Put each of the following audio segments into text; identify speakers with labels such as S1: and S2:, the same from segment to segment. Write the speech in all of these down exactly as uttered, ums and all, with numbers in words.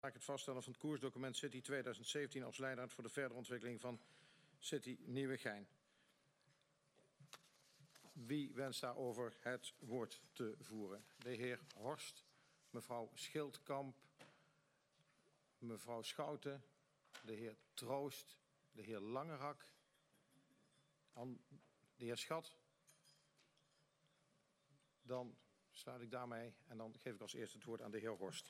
S1: Maak het vaststellen van het koersdocument City tweeduizend zeventien als leidraad voor de verdere ontwikkeling van City Nieuwegein. Wie wenst daarover het woord te voeren? De heer Horst, mevrouw Schildkamp, mevrouw Schouten, de heer Troost, de heer Langerak, de heer Schat. Dan sluit ik daarmee en dan geef ik als eerste het woord aan de heer Horst.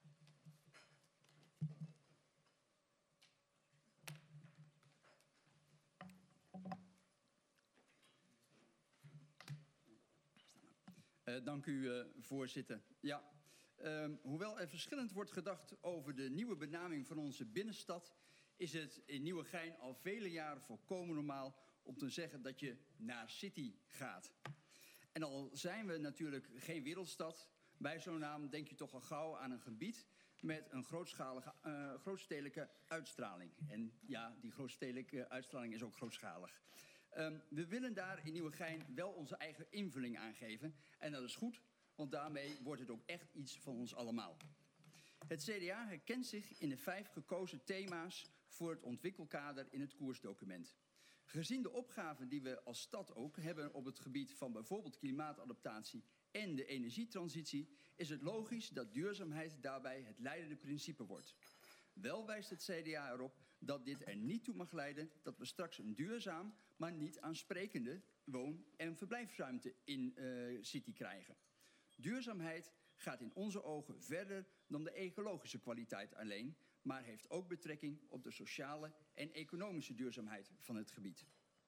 S2: Uh, dank u, uh, voorzitter. Ja, uh, hoewel er verschillend wordt gedacht over de nieuwe benaming van onze binnenstad, is het in Nieuwegein al vele jaren volkomen normaal om te zeggen dat je naar City gaat. En al zijn we natuurlijk geen wereldstad, bij zo'n naam denk je toch al gauw aan een gebied met een grootschalige, uh, grootstedelijke uitstraling. En ja, die grootstedelijke uitstraling is ook grootschalig. Um, we willen daar in Nieuwegein wel onze eigen invulling aan geven. En dat is goed, want daarmee wordt het ook echt iets van ons allemaal. Het C D A herkent zich in de vijf gekozen thema's voor het ontwikkelkader in het koersdocument. Gezien de opgaven die we als stad ook hebben op het gebied van bijvoorbeeld klimaatadaptatie en de energietransitie, is het logisch dat duurzaamheid daarbij het leidende principe wordt. Wel wijst het C D A erop dat dit er niet toe mag leiden dat we straks een duurzaam, maar niet aansprekende woon- en verblijfsruimte in uh, City krijgen. Duurzaamheid gaat in onze ogen verder dan de ecologische kwaliteit alleen, maar heeft ook betrekking op de sociale en economische duurzaamheid van het gebied.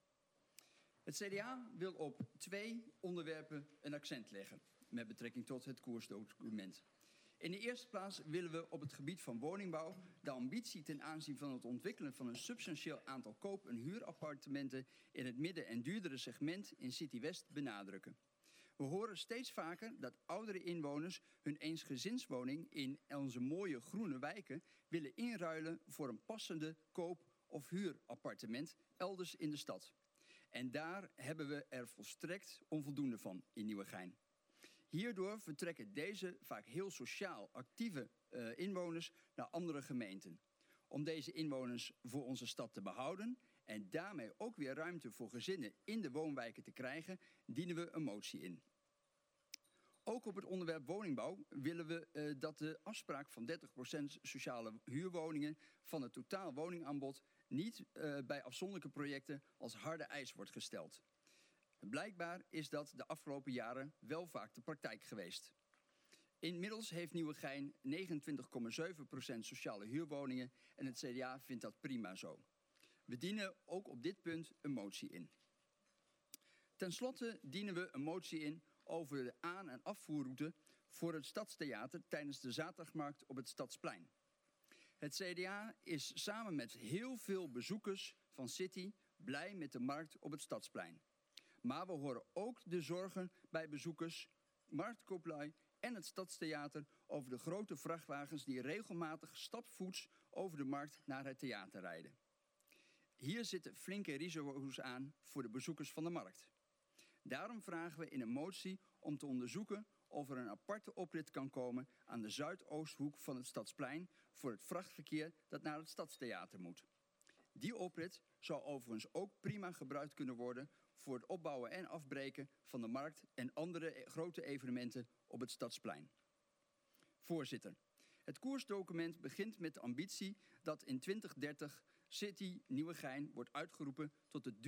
S2: Het C D A wil op twee onderwerpen een accent leggen met betrekking tot het koersdocument. In de eerste plaats willen we op het gebied van woningbouw de ambitie ten aanzien van het ontwikkelen van een substantieel aantal koop- en huurappartementen in het midden- en duurdere segment in City West benadrukken. We horen steeds vaker dat oudere inwoners hun eensgezinswoning in onze mooie groene wijken willen inruilen voor een passende koop- of huurappartement elders in de stad. En daar hebben we er volstrekt onvoldoende van in Nieuwegein. Hierdoor vertrekken deze vaak heel sociaal actieve uh, inwoners naar andere gemeenten. Om deze inwoners voor onze stad te behouden en daarmee ook weer ruimte voor gezinnen in de woonwijken te krijgen, dienen we een motie in. Ook op het onderwerp woningbouw willen we uh, dat de afspraak van dertig procent sociale huurwoningen van het totaal woningaanbod niet uh, bij afzonderlijke projecten als harde eis wordt gesteld. Blijkbaar is dat de afgelopen jaren wel vaak de praktijk geweest. Inmiddels heeft Nieuwegein negenentwintig komma zeven procent sociale huurwoningen en het C D A vindt dat prima zo. We dienen ook op dit punt een motie in. Ten slotte dienen we een motie in over de aan- en afvoerroute voor het Stadstheater tijdens de zaterdagmarkt op het Stadsplein. Het C D A is samen met heel veel bezoekers van City blij met de markt op het Stadsplein. Maar we horen ook de zorgen bij bezoekers, marktkooplui en het Stadstheater over de grote vrachtwagens die regelmatig stapvoets over de markt naar het theater rijden. Hier zitten flinke risico's aan voor de bezoekers van de markt. Daarom vragen we in een motie om te onderzoeken of er een aparte oprit kan komen aan de zuidoosthoek van het Stadsplein voor het vrachtverkeer dat naar het Stadstheater moet. Die oprit zou overigens ook prima gebruikt kunnen worden voor het opbouwen en afbreken van de markt en andere grote evenementen op het Stadsplein. Voorzitter, het koersdocument begint met de ambitie dat in twintig dertig City Nieuwegein wordt uitgeroepen tot de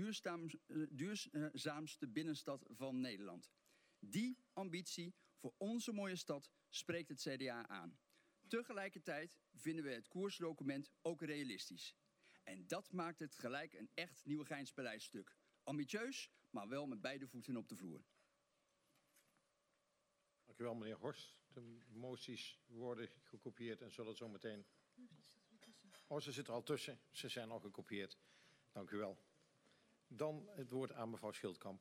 S2: duurzaamste binnenstad van Nederland. Die ambitie voor onze mooie stad spreekt het C D A aan. Tegelijkertijd vinden we het koersdocument ook realistisch. En dat maakt het gelijk een echt Nieuwegeins beleidstuk. Ambitieus, maar wel met beide voeten op de vloer.
S1: Dank u wel, meneer Horst. De moties worden gekopieerd en zullen zo meteen... Oh, ze zitten er al tussen. Ze zijn al gekopieerd. Dank u wel. Dan het woord aan mevrouw Schildkamp.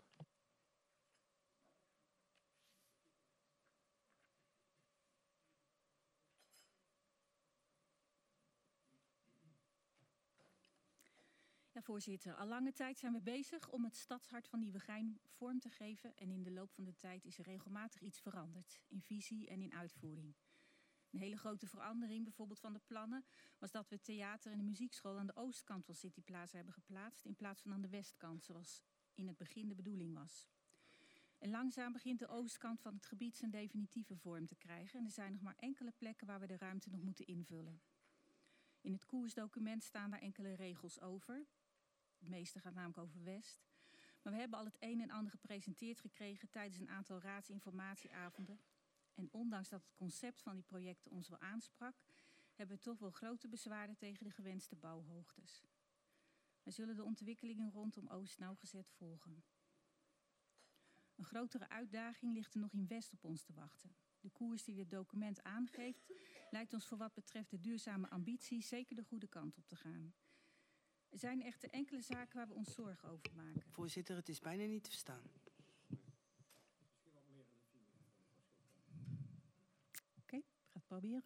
S3: Ja, voorzitter, al lange tijd zijn we bezig om het stadshart van Nieuwegein vorm te geven. En in de loop van de tijd is er regelmatig iets veranderd in visie en in uitvoering. Een hele grote verandering bijvoorbeeld van de plannen was dat we het theater en de muziekschool aan de oostkant van City Plaza hebben geplaatst in plaats van aan de westkant, zoals in het begin de bedoeling was. En langzaam begint de oostkant van het gebied zijn definitieve vorm te krijgen en er zijn nog maar enkele plekken waar we de ruimte nog moeten invullen. In het koersdocument staan daar enkele regels over. Het meeste gaat namelijk over West. Maar we hebben al het een en ander gepresenteerd gekregen tijdens een aantal raadsinformatieavonden. En ondanks dat het concept van die projecten ons wel aansprak, hebben we toch wel grote bezwaren tegen de gewenste bouwhoogtes. We zullen de ontwikkelingen rondom Oost nauwgezet volgen. Een grotere uitdaging ligt er nog in West op ons te wachten. De koers die dit document aangeeft, lijkt ons voor wat betreft de duurzame ambitie zeker de goede kant op te gaan. Er zijn echter enkele zaken waar we ons zorgen over maken.
S4: Voorzitter, het is bijna niet te verstaan.
S3: Oké, okay, ik ga het proberen.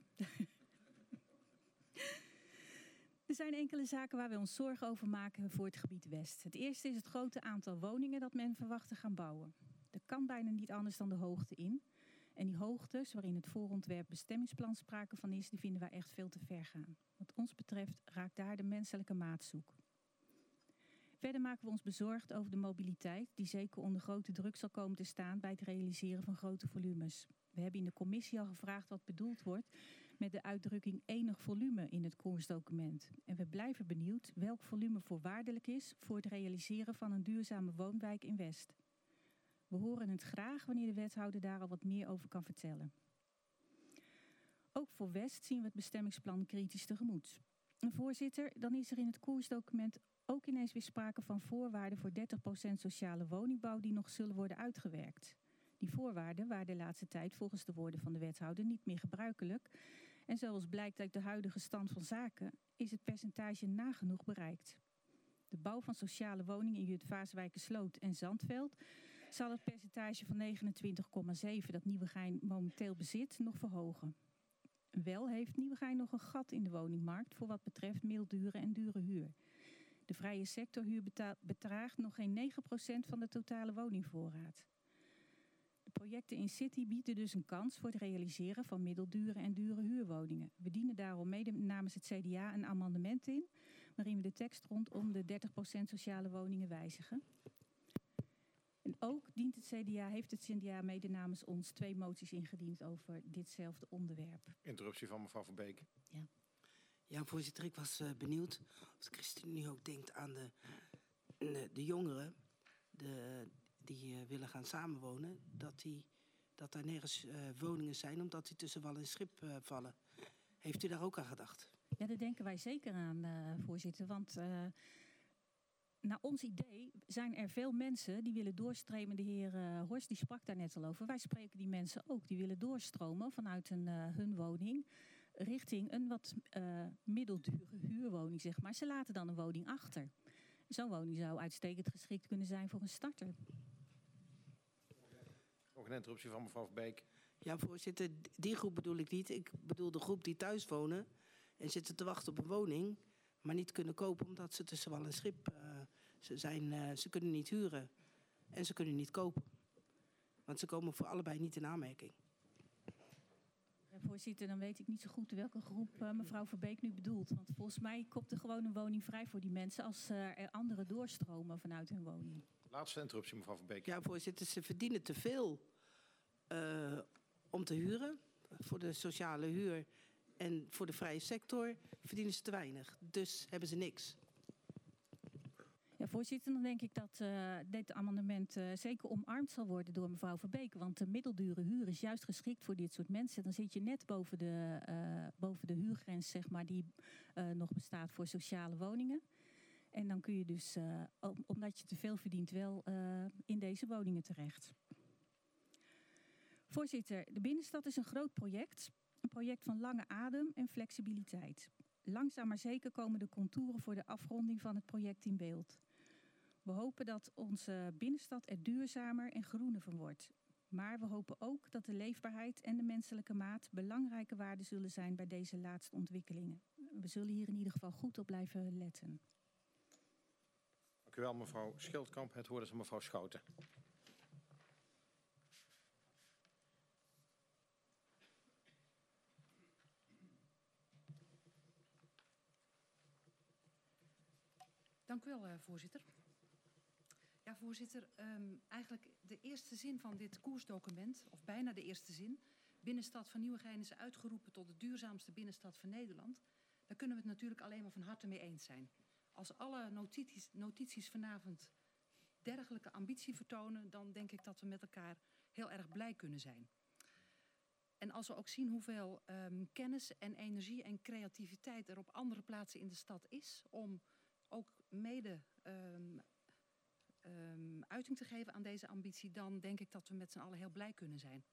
S3: Er zijn enkele zaken waar we ons zorgen over maken voor het gebied West. Het eerste is het grote aantal woningen dat men verwacht te gaan bouwen. Er kan bijna niet anders dan de hoogte in. En die hoogtes, waarin het voorontwerp bestemmingsplan sprake van is, die vinden wij echt veel te ver gaan. Wat ons betreft raakt daar de menselijke maat zoek. Verder maken we ons bezorgd over de mobiliteit, die zeker onder grote druk zal komen te staan bij het realiseren van grote volumes. We hebben in de commissie al gevraagd wat bedoeld wordt met de uitdrukking enig volume in het koersdocument. En we blijven benieuwd welk volume voorwaardelijk is voor het realiseren van een duurzame woonwijk in West. We horen het graag wanneer de wethouder daar al wat meer over kan vertellen. Ook voor West zien we het bestemmingsplan kritisch tegemoet. En voorzitter, dan is er in het koersdocument ook ineens weer sprake van voorwaarden voor dertig procent sociale woningbouw die nog zullen worden uitgewerkt. Die voorwaarden waren de laatste tijd volgens de woorden van de wethouder niet meer gebruikelijk. En zoals blijkt uit de huidige stand van zaken is het percentage nagenoeg bereikt. De bouw van sociale woningen in Jut-Vaaswijkersloot en Zandveld zal het percentage van negenentwintig komma zeven dat Nieuwegein momenteel bezit nog verhogen. Wel heeft Nieuwegein nog een gat in de woningmarkt voor wat betreft middeldure en dure huur. De vrije sectorhuur bedraagt nog geen negen procent van de totale woningvoorraad. De projecten in City bieden dus een kans voor het realiseren van middeldure en dure huurwoningen. We dienen daarom mede namens het C D A een amendement in, waarin we de tekst rondom de dertig procent sociale woningen wijzigen. En ook dient het C D A, heeft het C D A mede namens ons twee moties ingediend over ditzelfde onderwerp.
S1: Interruptie van mevrouw Verbeek.
S3: Ja.
S4: Ja, voorzitter, ik was uh, benieuwd of de ChristenUnie ook denkt aan de, de, de jongeren de, die uh, willen gaan samenwonen, dat, die, dat daar nergens uh, woningen zijn omdat die tussen wal en schip uh, vallen. Heeft u daar ook aan gedacht?
S3: Ja, daar denken wij zeker aan, uh, voorzitter, want uh, naar ons idee zijn er veel mensen die willen doorstromen. De heer uh, Horst die sprak daar net al over. Wij spreken die mensen ook. Die willen doorstromen vanuit een, uh, hun woning richting een wat uh, middeldure huurwoning, zeg maar. Ze laten dan een woning achter. Zo'n woning zou uitstekend geschikt kunnen zijn voor een starter.
S1: Nog een interruptie van mevrouw Verbeek.
S4: Ja, voorzitter, die groep bedoel ik niet. Ik bedoel de groep die thuis wonen en zitten te wachten op een woning, maar niet kunnen kopen omdat ze tussen wal en schip uh, ze zijn. Uh, ze kunnen niet huren en ze kunnen niet kopen. Want ze komen voor allebei niet in aanmerking.
S3: Ja, voorzitter, dan weet ik niet zo goed welke groep uh, mevrouw Verbeek nu bedoelt. Want volgens mij komt er gewoon een woning vrij voor die mensen als uh, er anderen doorstromen vanuit hun woning.
S1: Laatste interruptie, mevrouw Verbeek.
S4: Ja, voorzitter, ze verdienen te veel uh, om te huren voor de sociale huur. En voor de vrije sector verdienen ze te weinig. Dus hebben ze niks.
S3: Ja, voorzitter, dan denk ik dat uh, dit amendement uh, zeker omarmd zal worden door mevrouw Verbeek. Want de middeldure huur is juist geschikt voor dit soort mensen. Dan zit je net boven de, uh, boven de huurgrens, zeg maar, die uh, nog bestaat voor sociale woningen. En dan kun je dus, uh, om, omdat je te veel verdient, wel uh, in deze woningen terecht. Voorzitter, de binnenstad is een groot project. Een project van lange adem en flexibiliteit. Langzaam maar zeker komen de contouren voor de afronding van het project in beeld. We hopen dat onze binnenstad er duurzamer en groener van wordt. Maar we hopen ook dat de leefbaarheid en de menselijke maat belangrijke waarden zullen zijn bij deze laatste ontwikkelingen. We zullen hier in ieder geval goed op blijven letten.
S1: Dank u wel, mevrouw Schildkamp. Het woord is aan mevrouw Schouten.
S5: Dank u wel, uh, voorzitter. Ja, voorzitter, um, eigenlijk de eerste zin van dit koersdocument, of bijna de eerste zin, binnenstad van Nieuwegein is uitgeroepen tot de duurzaamste binnenstad van Nederland. Daar kunnen we het natuurlijk alleen maar van harte mee eens zijn. Als alle notities, notities vanavond dergelijke ambitie vertonen, dan denk ik dat we met elkaar heel erg blij kunnen zijn. En als we ook zien hoeveel um, kennis en energie en creativiteit er op andere plaatsen in de stad is, om ook mede um, um, uiting te geven aan deze ambitie, dan denk ik dat we met z'n allen heel blij kunnen zijn.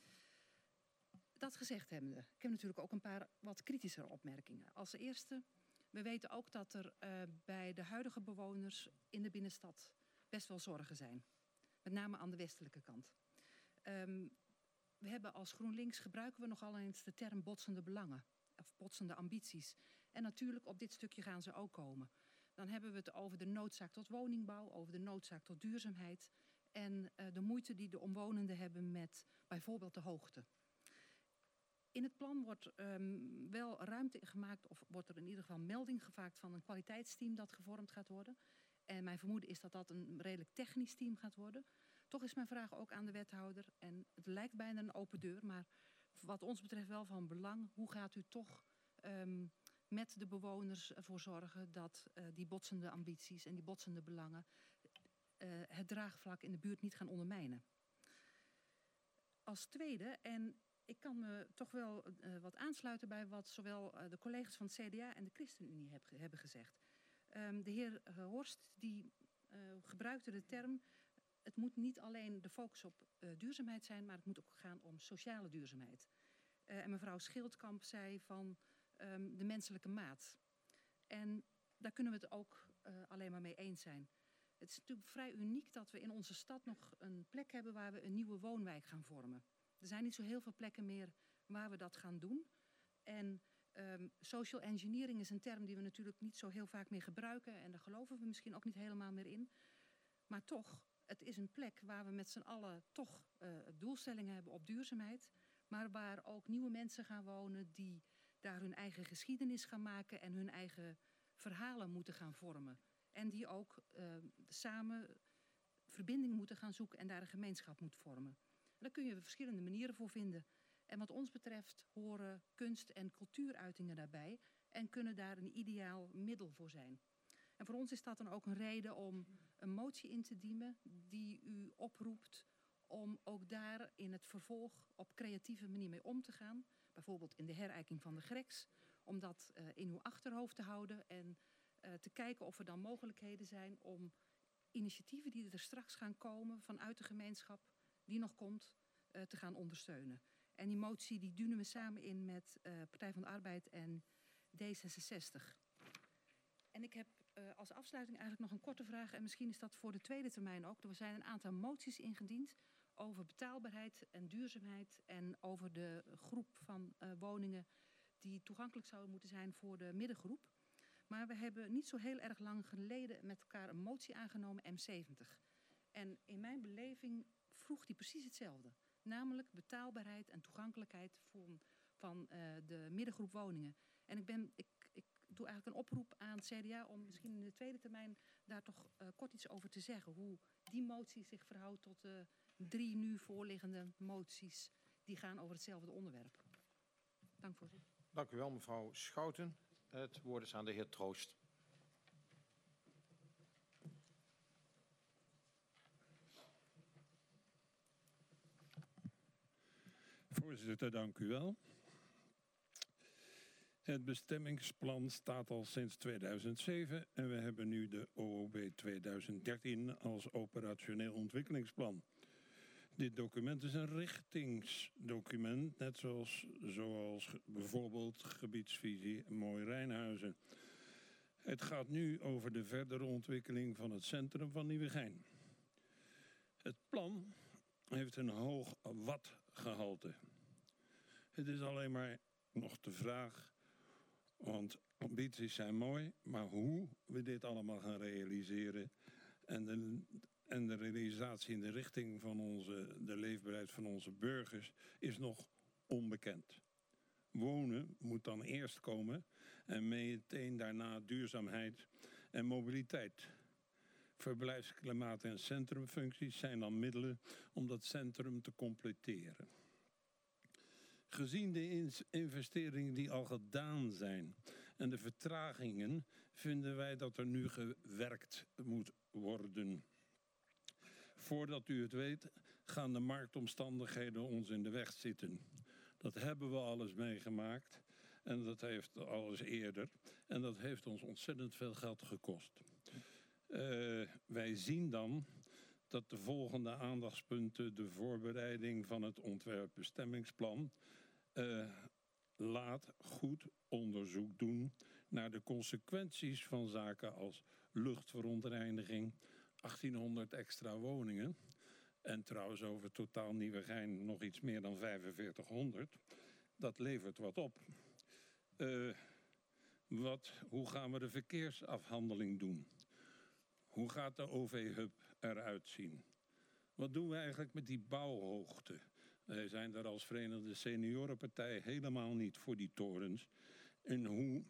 S5: Dat gezegd hebbende, ik heb natuurlijk ook een paar wat kritischer opmerkingen. Als eerste, we weten ook dat er uh, bij de huidige bewoners in de binnenstad best wel zorgen zijn. Met name aan de westelijke kant. Um, we hebben als GroenLinks gebruiken we nogal eens de term botsende belangen. Of botsende ambities. En natuurlijk op dit stukje gaan ze ook komen. Dan hebben we het over de noodzaak tot woningbouw, over de noodzaak tot duurzaamheid. En uh, de moeite die de omwonenden hebben met bijvoorbeeld de hoogte. In het plan wordt um, wel ruimte gemaakt, of wordt er in ieder geval melding gemaakt van een kwaliteitsteam dat gevormd gaat worden. En mijn vermoeden is dat dat een redelijk technisch team gaat worden. Toch is mijn vraag ook aan de wethouder, en het lijkt bijna een open deur, maar wat ons betreft wel van belang, hoe gaat u toch um, met de bewoners ervoor zorgen dat uh, die botsende ambities en die botsende belangen uh, het draagvlak in de buurt niet gaan ondermijnen. Als tweede, en ik kan me toch wel uh, wat aansluiten bij wat zowel uh, de collega's van het C D A en de ChristenUnie heb, hebben gezegd. Um, de heer uh, Horst die uh, gebruikte de term, het moet niet alleen de focus op uh, duurzaamheid zijn, maar het moet ook gaan om sociale duurzaamheid. Uh, en mevrouw Schildkamp zei van um, de menselijke maat. En daar kunnen we het ook uh, alleen maar mee eens zijn. Het is natuurlijk vrij uniek dat we in onze stad nog een plek hebben waar we een nieuwe woonwijk gaan vormen. Er zijn niet zo heel veel plekken meer waar we dat gaan doen. En um, social engineering is een term die we natuurlijk niet zo heel vaak meer gebruiken. En daar geloven we misschien ook niet helemaal meer in. Maar toch, het is een plek waar we met z'n allen toch uh, doelstellingen hebben op duurzaamheid. Maar waar ook nieuwe mensen gaan wonen die daar hun eigen geschiedenis gaan maken en hun eigen verhalen moeten gaan vormen. En die ook uh, samen verbinding moeten gaan zoeken en daar een gemeenschap moet vormen. En daar kun je verschillende manieren voor vinden. En wat ons betreft horen kunst- en cultuuruitingen daarbij en kunnen daar een ideaal middel voor zijn. En voor ons is dat dan ook een reden om een motie in te dienen die u oproept om ook daar in het vervolg op creatieve manier mee om te gaan. Bijvoorbeeld in de herijking van de Greks, om dat uh, in uw achterhoofd te houden en uh, te kijken of er dan mogelijkheden zijn om initiatieven die er straks gaan komen vanuit de gemeenschap, die nog komt, uh, te gaan ondersteunen. En die motie die dienen we samen in met uh, Partij van de Arbeid en D zesenzestig. En ik heb uh, als afsluiting eigenlijk nog een korte vraag, en misschien is dat voor de tweede termijn ook. Er zijn een aantal moties ingediend over betaalbaarheid en duurzaamheid en over de groep van uh, woningen die toegankelijk zouden moeten zijn voor de middengroep. Maar we hebben niet zo heel erg lang geleden met elkaar een motie aangenomen, M zeventig. En in mijn beleving vroeg die precies hetzelfde. Namelijk betaalbaarheid en toegankelijkheid van, van uh, de middengroep woningen. En ik, ben, ik, ik doe eigenlijk een oproep aan het C D A om misschien in de tweede termijn daar toch uh, kort iets over te zeggen. Hoe die motie zich verhoudt tot de drie nu voorliggende moties die gaan over hetzelfde onderwerp. Dank voorzitter.
S1: Dank u wel, mevrouw Schouten. Het woord is aan de heer Troost.
S6: Voorzitter, dank u wel. Het bestemmingsplan staat al sinds tweeduizend zeven en we hebben nu de O O B tweeduizend dertien als operationeel ontwikkelingsplan. Dit document is een richtingsdocument, net zoals, zoals bijvoorbeeld gebiedsvisie Mooi Rijnhuizen. Het gaat nu over de verdere ontwikkeling van het centrum van Nieuwegein. Het plan heeft een hoog wattgehalte. Het is alleen maar nog de vraag, want ambities zijn mooi, maar hoe we dit allemaal gaan realiseren en de, en de realisatie in de richting van onze, de leefbaarheid van onze burgers is nog onbekend. Wonen moet dan eerst komen en meteen daarna duurzaamheid en mobiliteit. Verblijfsklimaat en centrumfuncties zijn dan middelen om dat centrum te completeren. Gezien de investeringen die al gedaan zijn en de vertragingen, vinden wij dat er nu gewerkt moet worden. Voordat u het weet, gaan de marktomstandigheden ons in de weg zitten. Dat hebben we alles meegemaakt en dat heeft alles eerder. En dat heeft ons ontzettend veel geld gekost. Uh, wij zien dan dat de volgende aandachtspunten de voorbereiding van het ontwerpbestemmingsplan uh, laat goed onderzoek doen naar de consequenties van zaken als luchtverontreiniging, achttienhonderd extra woningen en trouwens over totaal Nieuwegein nog iets meer dan vijfenveertighonderd. Dat levert wat op. Uh, wat, hoe gaan we de verkeersafhandeling doen? Hoe gaat de O V-hub eruit zien? Wat doen we eigenlijk met die bouwhoogte? Wij zijn daar als Verenigde Seniorenpartij helemaal niet voor die torens. En hoe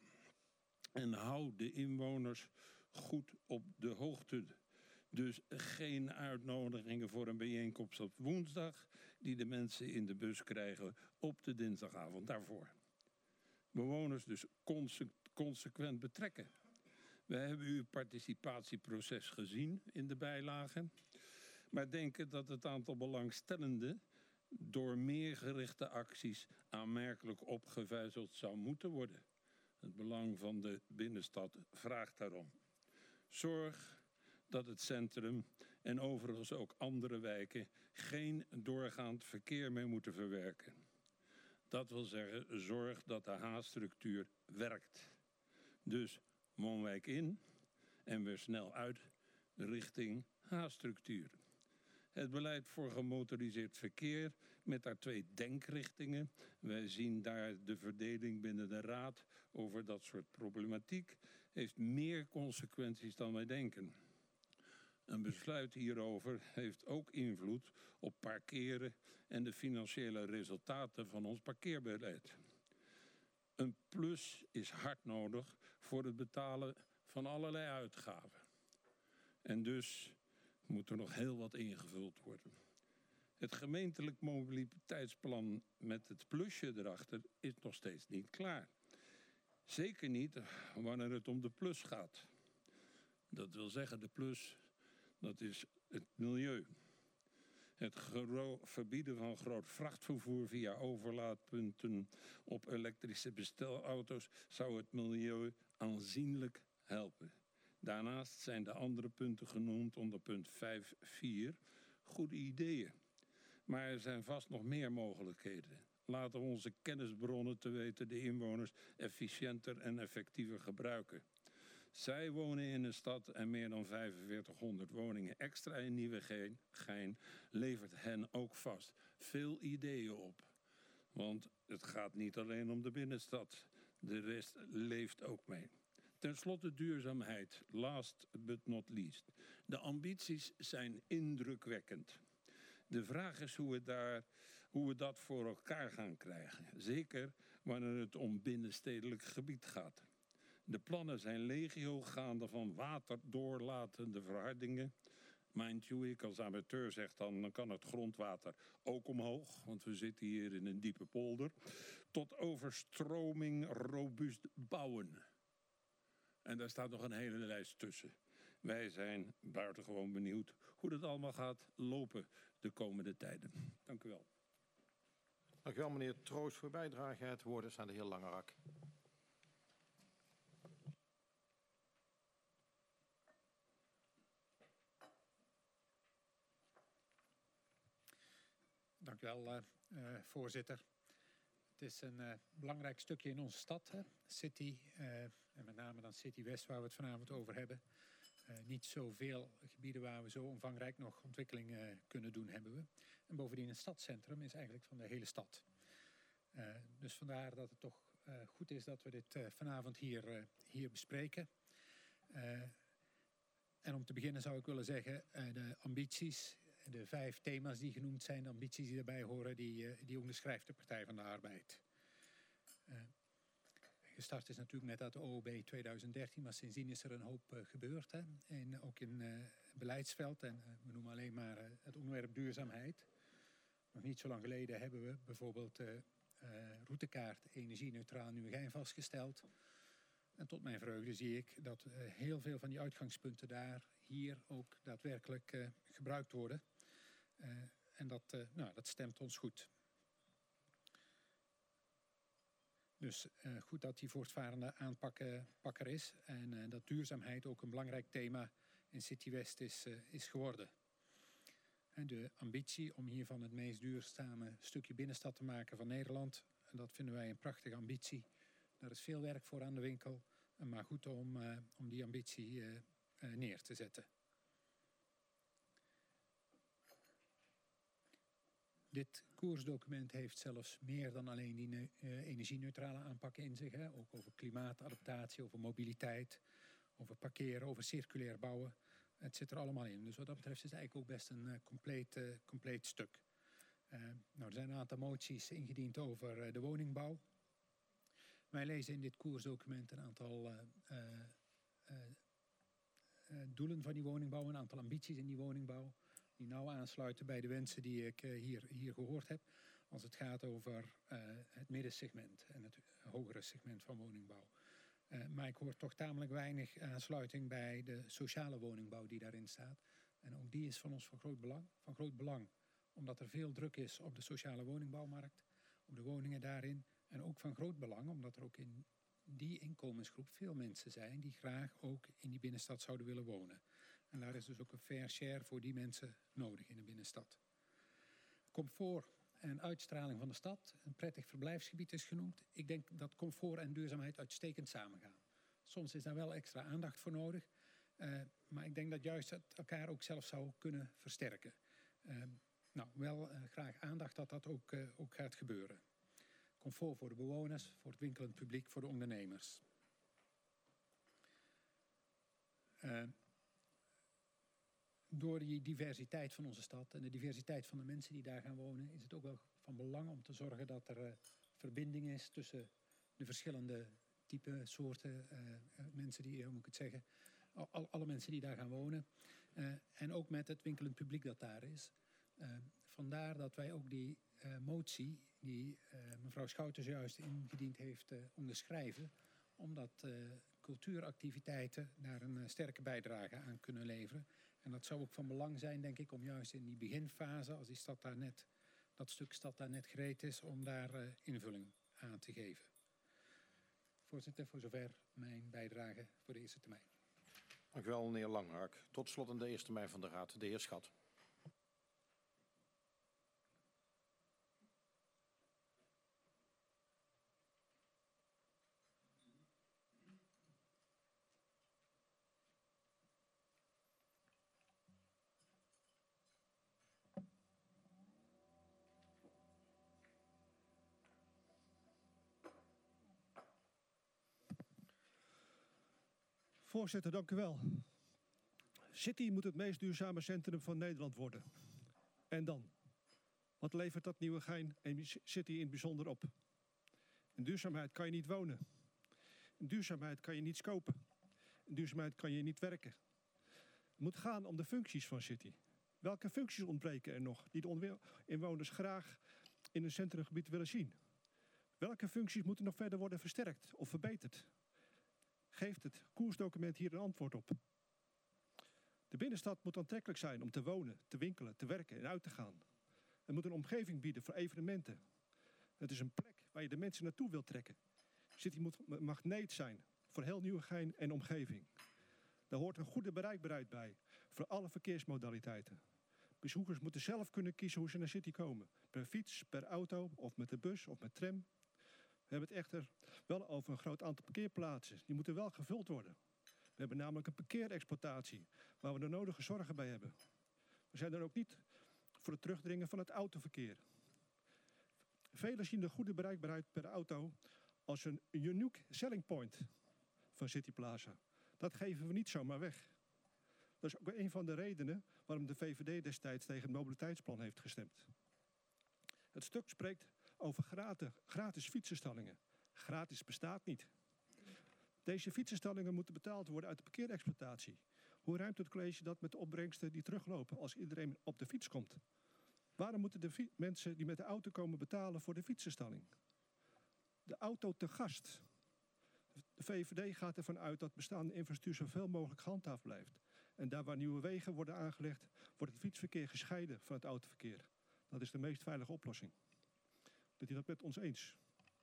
S6: en hou de inwoners goed op de hoogte. Dus geen uitnodigingen voor een bijeenkomst op woensdag die de mensen in de bus krijgen op de dinsdagavond daarvoor. Bewoners dus conse- consequent betrekken. We hebben uw participatieproces gezien in de bijlagen, maar denken dat het aantal belangstellenden door meer gerichte acties aanmerkelijk opgevijzeld zou moeten worden. Het belang van de binnenstad vraagt daarom. Zorg dat het centrum en overigens ook andere wijken geen doorgaand verkeer meer moeten verwerken. Dat wil zeggen, zorg dat de H-structuur werkt. Dus woonwijk in en weer snel uit richting H-structuur. Het beleid voor gemotoriseerd verkeer met daar twee denkrichtingen. Wij zien daar de verdeling binnen de Raad over dat soort problematiek. Heeft meer consequenties dan wij denken. Een besluit hierover heeft ook invloed op parkeren en de financiële resultaten van ons parkeerbeleid. Een plus is hard nodig voor het betalen van allerlei uitgaven. En dus moet er nog heel wat ingevuld worden. Het gemeentelijk mobiliteitsplan met het plusje erachter is nog steeds niet klaar. Zeker niet wanneer het om de plus gaat. Dat wil zeggen, de plus, dat is het milieu. Het gro- verbieden van groot vrachtvervoer via overlaadpunten op elektrische bestelauto's zou het milieu aanzienlijk helpen. Daarnaast zijn de andere punten genoemd onder punt vijf vier goede ideeën. Maar er zijn vast nog meer mogelijkheden. Laten we onze kennisbronnen te weten de inwoners efficiënter en effectiever gebruiken. Zij wonen in een stad en meer dan vijfenveertighonderd woningen extra in Nieuwegein levert hen ook vast veel ideeën op. Want het gaat niet alleen om de binnenstad. De rest leeft ook mee. Ten slotte duurzaamheid, last but not least. De ambities zijn indrukwekkend. De vraag is hoe we, daar, hoe we dat voor elkaar gaan krijgen. Zeker wanneer het om binnenstedelijk gebied gaat. De plannen zijn legio gaande van waterdoorlatende verhardingen. Mind you, ik als amateur zeg dan, dan kan het grondwater ook omhoog. Want we zitten hier in een diepe polder. Tot overstroming robuust bouwen. En daar staat nog een hele lijst tussen. Wij zijn buitengewoon benieuwd hoe dat allemaal gaat lopen de komende tijden. Dank u wel.
S1: Dank u wel, meneer Troost, voor uw bijdrage. Het woord is aan de heer Langerak.
S7: Dank u wel, uh, uh, voorzitter. Het is een uh, belangrijk stukje in onze stad, hè? City, uh, en met name dan City West, waar we het vanavond over hebben. Uh, niet zoveel gebieden waar we zo omvangrijk nog ontwikkeling uh, kunnen doen, hebben we. En bovendien het stadscentrum is eigenlijk van de hele stad. Uh, dus vandaar dat het toch uh, goed is dat we dit uh, vanavond hier, uh, hier bespreken. Uh, en om te beginnen zou ik willen zeggen, uh, de ambities, de vijf thema's die genoemd zijn, de ambities die daarbij horen, die, uh, die onderschrijft de Partij van de Arbeid. Uh, gestart is natuurlijk met dat O O B tweeduizend dertien, maar sindsdien is er een hoop uh, gebeurd. Hè? En ook in uh, het beleidsveld, en uh, we noemen alleen maar uh, het onderwerp duurzaamheid. Nog niet zo lang geleden hebben we bijvoorbeeld uh, uh, routekaart energie-neutraal Nieuwegein vastgesteld. En tot mijn vreugde zie ik dat uh, heel veel van die uitgangspunten daar hier ook daadwerkelijk uh, gebruikt worden. Uh, en dat, uh, nou, dat stemt ons goed. Dus uh, goed dat die voortvarende aanpak uh, pakker is en uh, dat duurzaamheid ook een belangrijk thema in City West is, uh, is geworden. En de ambitie om hiervan het meest duurzame stukje binnenstad te maken van Nederland, en dat vinden wij een prachtige ambitie. Daar is veel werk voor aan de winkel, maar goed om, uh, om die ambitie uh, uh, neer te zetten. Dit koersdocument heeft zelfs meer dan alleen die uh, energie-neutrale aanpak in zich. Hè? Ook over klimaatadaptatie, over mobiliteit, over parkeren, over circulair bouwen. Het zit er allemaal in. Dus wat dat betreft is het eigenlijk ook best een uh, compleet, uh, compleet stuk. Uh, nou, er zijn een aantal moties ingediend over uh, de woningbouw. Wij lezen in dit koersdocument een aantal uh, uh, uh, uh, doelen van die woningbouw, een aantal ambities in die woningbouw, die nauw aansluiten bij de wensen die ik uh, hier, hier gehoord heb, als het gaat over uh, het middensegment en het hogere segment van woningbouw. Uh, maar ik hoor toch tamelijk weinig aansluiting bij de sociale woningbouw die daarin staat. En ook die is van ons van groot belang, van groot belang, omdat er veel druk is op de sociale woningbouwmarkt, op de woningen daarin. En ook van groot belang, omdat er ook in die inkomensgroep veel mensen zijn die graag ook in die binnenstad zouden willen wonen. En daar is dus ook een fair share voor die mensen nodig in de binnenstad. Comfort en uitstraling van de stad, een prettig verblijfsgebied is genoemd. Ik denk dat comfort en duurzaamheid uitstekend samengaan. Soms is daar wel extra aandacht voor nodig, uh, maar ik denk dat juist het elkaar ook zelf zou kunnen versterken. Uh, nou, wel uh, graag aandacht dat dat ook, uh, ook gaat gebeuren. Comfort voor de bewoners, voor het winkelend publiek, voor de ondernemers. Uh, door die diversiteit van onze stad en de diversiteit van de mensen die daar gaan wonen, is het ook wel van belang om te zorgen dat er uh, verbinding is tussen de verschillende typen, soorten uh, mensen die, hoe moet ik het zeggen, al, alle mensen die daar gaan wonen. Uh, en ook met het winkelend publiek dat daar is. Uh, vandaar dat wij ook die uh, motie die uh, mevrouw Schouten zojuist ingediend heeft uh, onderschrijven, omdat uh, cultuuractiviteiten daar een uh, sterke bijdrage aan kunnen leveren. En dat zou ook van belang zijn, denk ik, om juist in die beginfase, als die stad daar net, dat stuk stad daar net gereed is, om daar uh, invulling aan te geven. Voorzitter, voor zover mijn bijdrage voor de eerste termijn.
S1: Dank u wel, meneer Langhaak. Tot slot in de eerste termijn van de Raad, de heer Schat.
S8: Voorzitter, dank u wel. City moet het meest duurzame centrum van Nederland worden. En dan? Wat levert dat Nieuwegein en City in het bijzonder op? In duurzaamheid kan je niet wonen. In duurzaamheid kan je niets kopen. In duurzaamheid kan je niet werken. Het moet gaan om de functies van City. Welke functies ontbreken er nog die de inwoners graag in een centrumgebied willen zien? Welke functies moeten nog verder worden versterkt of verbeterd? Geeft het koersdocument hier een antwoord op? De binnenstad moet aantrekkelijk zijn om te wonen, te winkelen, te werken en uit te gaan. Het moet een omgeving bieden voor evenementen. Het is een plek waar je de mensen naartoe wilt trekken. City moet een magneet zijn voor heel Nieuwegein en omgeving. Daar hoort een goede bereikbaarheid bij voor alle verkeersmodaliteiten. Bezoekers moeten zelf kunnen kiezen hoe ze naar City komen. Per fiets, per auto of met de bus of met tram. We hebben het echter wel over een groot aantal parkeerplaatsen. Die moeten wel gevuld worden. We hebben namelijk een parkeerexploitatie waar we de nodige zorgen bij hebben. We zijn dan ook niet voor het terugdringen van het autoverkeer. Velen zien de goede bereikbaarheid per auto als een unique selling point van City Plaza. Dat geven we niet zomaar weg. Dat is ook een van de redenen waarom de V V D destijds tegen het mobiliteitsplan heeft gestemd. Het stuk spreekt over gratis, gratis fietsenstallingen. Gratis bestaat niet. Deze fietsenstellingen moeten betaald worden uit de parkeerexploitatie. Hoe ruimt het college dat met de opbrengsten die teruglopen als iedereen op de fiets komt? Waarom moeten de mensen die met de auto komen betalen voor de fietsenstalling? De auto te gast. De V V D gaat ervan uit dat bestaande infrastructuur zoveel mogelijk gehandhaafd blijft. En daar waar nieuwe wegen worden aangelegd, wordt het fietsverkeer gescheiden van het autoverkeer. Dat is de meest veilige oplossing. Bent u dat met ons eens?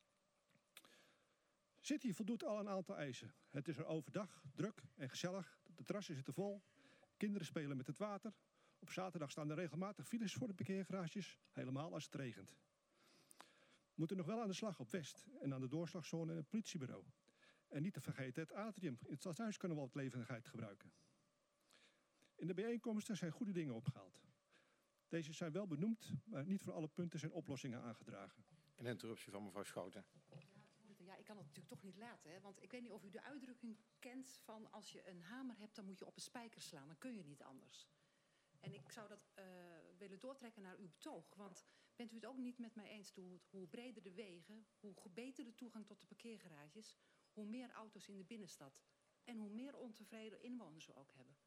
S8: City voldoet al een aantal eisen. Het is er overdag druk en gezellig. De terrassen zitten vol. Kinderen spelen met het water. Op zaterdag staan er regelmatig files voor de parkeergarages. Helemaal als het regent. We moeten nog wel aan de slag op West. En aan de doorslagzone en het politiebureau. En niet te vergeten het atrium. In het stadhuis kunnen we wat levendigheid gebruiken. In de bijeenkomsten zijn goede dingen opgehaald. Deze zijn wel benoemd, maar niet voor alle punten zijn oplossingen aangedragen.
S1: Een interruptie van mevrouw Schouten.
S5: Ja, ik kan het natuurlijk toch niet laten. Hè? Want ik weet niet of u de uitdrukking kent van als je een hamer hebt, dan moet je op een spijker slaan. Dan kun je niet anders. En ik zou dat uh, willen doortrekken naar uw betoog. Want bent u het ook niet met mij eens? Hoe, hoe breder de wegen, hoe beter de toegang tot de parkeergarages, hoe meer auto's in de binnenstad. En hoe meer ontevreden inwoners we ook hebben.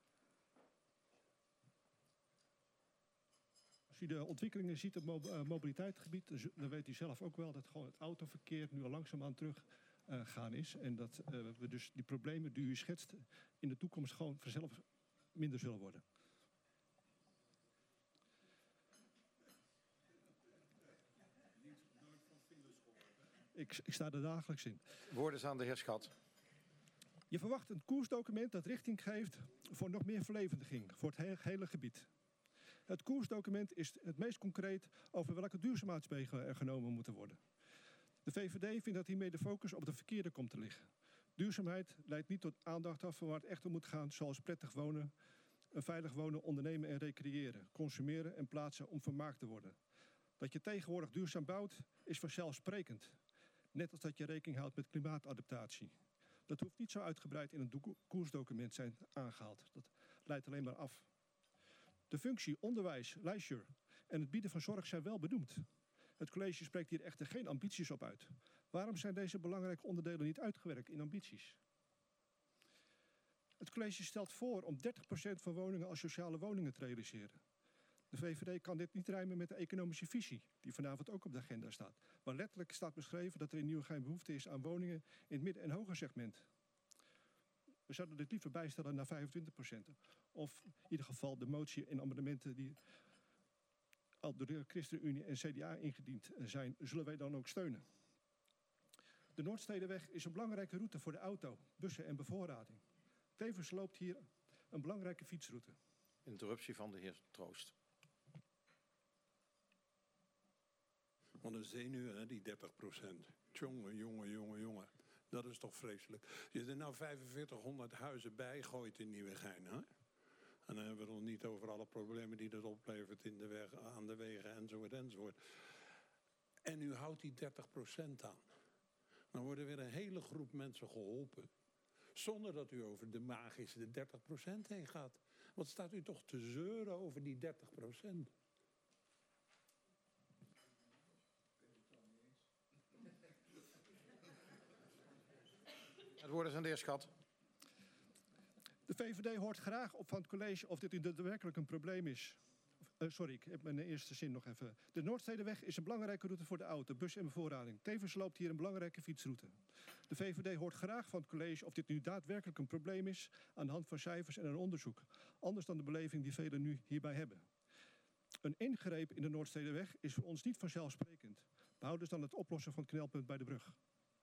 S8: Als u de ontwikkelingen ziet op het uh, mobiliteitsgebied, dan weet u zelf ook wel dat gewoon het autoverkeer nu al langzaamaan terug uh, gaan is. En dat uh, we dus die problemen die u schetst in de toekomst gewoon vanzelf minder zullen worden. Ik, ik sta er dagelijks in.
S1: Woorden is aan de heer Schat.
S8: Je verwacht een koersdocument dat richting geeft voor nog meer verlevendiging voor het he hele gebied. Het koersdocument is het meest concreet over welke duurzaamheidsmaatregelen er genomen moeten worden. De V V D vindt dat hiermee de focus op de verkeerde komt te liggen. Duurzaamheid leidt niet tot aandacht af van waar het echt om moet gaan, zoals prettig wonen, een veilig wonen, ondernemen en recreëren, consumeren en plaatsen om vermaakt te worden. Dat je tegenwoordig duurzaam bouwt is vanzelfsprekend. Net als dat je rekening houdt met klimaatadaptatie. Dat hoeft niet zo uitgebreid in een koersdocument zijn aangehaald. Dat leidt alleen maar af. De functie onderwijs, leisure en het bieden van zorg zijn wel benoemd. Het college spreekt hier echter geen ambities op uit. Waarom zijn deze belangrijke onderdelen niet uitgewerkt in ambities? Het college stelt voor om dertig procent van woningen als sociale woningen te realiseren. De V V D kan dit niet rijmen met de economische visie, die vanavond ook op de agenda staat. Waar letterlijk staat beschreven dat er in Nieuwegein behoefte is aan woningen in het midden- en hoger segment. We zouden dit liever bijstellen naar vijfentwintig procent. Of in ieder geval de motie en amendementen die al door de ChristenUnie en C D A ingediend zijn, zullen wij dan ook steunen. De Noordstedenweg is een belangrijke route voor de auto, bussen en bevoorrading. Tevens loopt hier een belangrijke fietsroute.
S1: Interruptie van de heer Troost.
S6: Wat een zenuw, hè, die dertig procent. Jongen, jongen, jongen, jongen. Dat is toch vreselijk. Je er nou vijfenveertighonderd huizen bij gooit in Nieuwegein, hè? En dan hebben we het nog niet over alle problemen die dat oplevert in de weg, aan de wegen enzovoort enzovoort. En u houdt die dertig procent aan. Dan wordt er weer een hele groep mensen geholpen. Zonder dat u over de magische dertig procent heen gaat. Wat staat u toch te zeuren over die dertig procent?
S1: Het woord is aan de heer Schat.
S8: De V V D hoort graag op van het college of dit daadwerkelijk een probleem is. Uh, sorry, ik heb mijn eerste zin nog even. De Noordstedenweg is een belangrijke route voor de auto, bus en bevoorrading. Tevens loopt hier een belangrijke fietsroute. De V V D hoort graag van het college of dit nu daadwerkelijk een probleem is aan de hand van cijfers en een onderzoek. Anders dan de beleving die velen nu hierbij hebben. Een ingreep in de Noordstedenweg is voor ons niet vanzelfsprekend. Behouden dan het oplossen van het knelpunt bij de brug.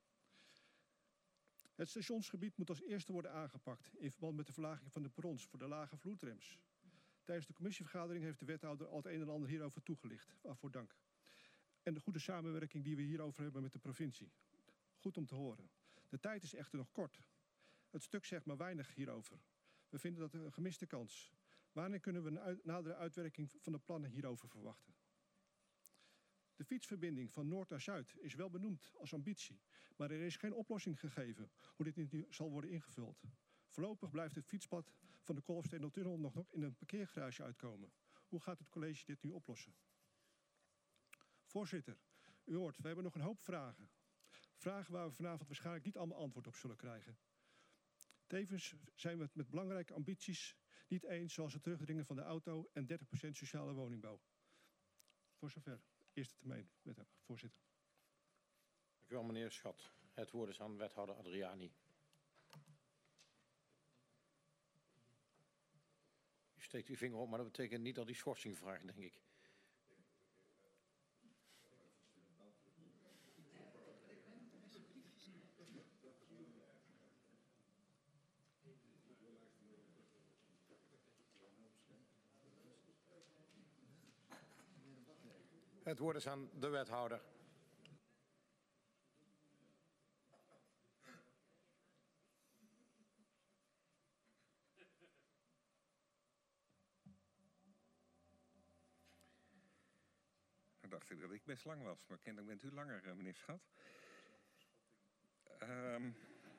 S8: Het stationsgebied moet als eerste worden aangepakt in verband met de verlaging van de perrons voor de lage vloertrams. Tijdens de commissievergadering heeft de wethouder al het een en ander hierover toegelicht. Waarvoor dank. En de goede samenwerking die we hierover hebben met de provincie. Goed om te horen. De tijd is echter nog kort. Het stuk zegt maar weinig hierover. We vinden dat een gemiste kans. Wanneer kunnen we een uit, nadere uitwerking van de plannen hierover verwachten? De fietsverbinding van noord naar zuid is wel benoemd als ambitie. Maar er is geen oplossing gegeven hoe dit nu zal worden ingevuld. Voorlopig blijft het fietspad van de Kolfstedentunnel nog, nog in een parkeergarage uitkomen. Hoe gaat het college dit nu oplossen? Voorzitter, u hoort, we hebben nog een hoop vragen. Vragen waar we vanavond waarschijnlijk niet allemaal antwoord op zullen krijgen. Tevens zijn we het met belangrijke ambities niet eens, zoals het terugdringen van de auto en dertig procent sociale woningbouw. Voor zover. Eerste termijn, voorzitter.
S1: Dank u wel, meneer Schat. Het woord is aan wethouder Adriani. U steekt uw vinger op, maar dat betekent niet dat u schorsing vraagt, denk ik. Het woord is aan de wethouder.
S9: Dan dacht ik dat ik best lang was, maar kennelijk bent u langer, meneer Schat. Um...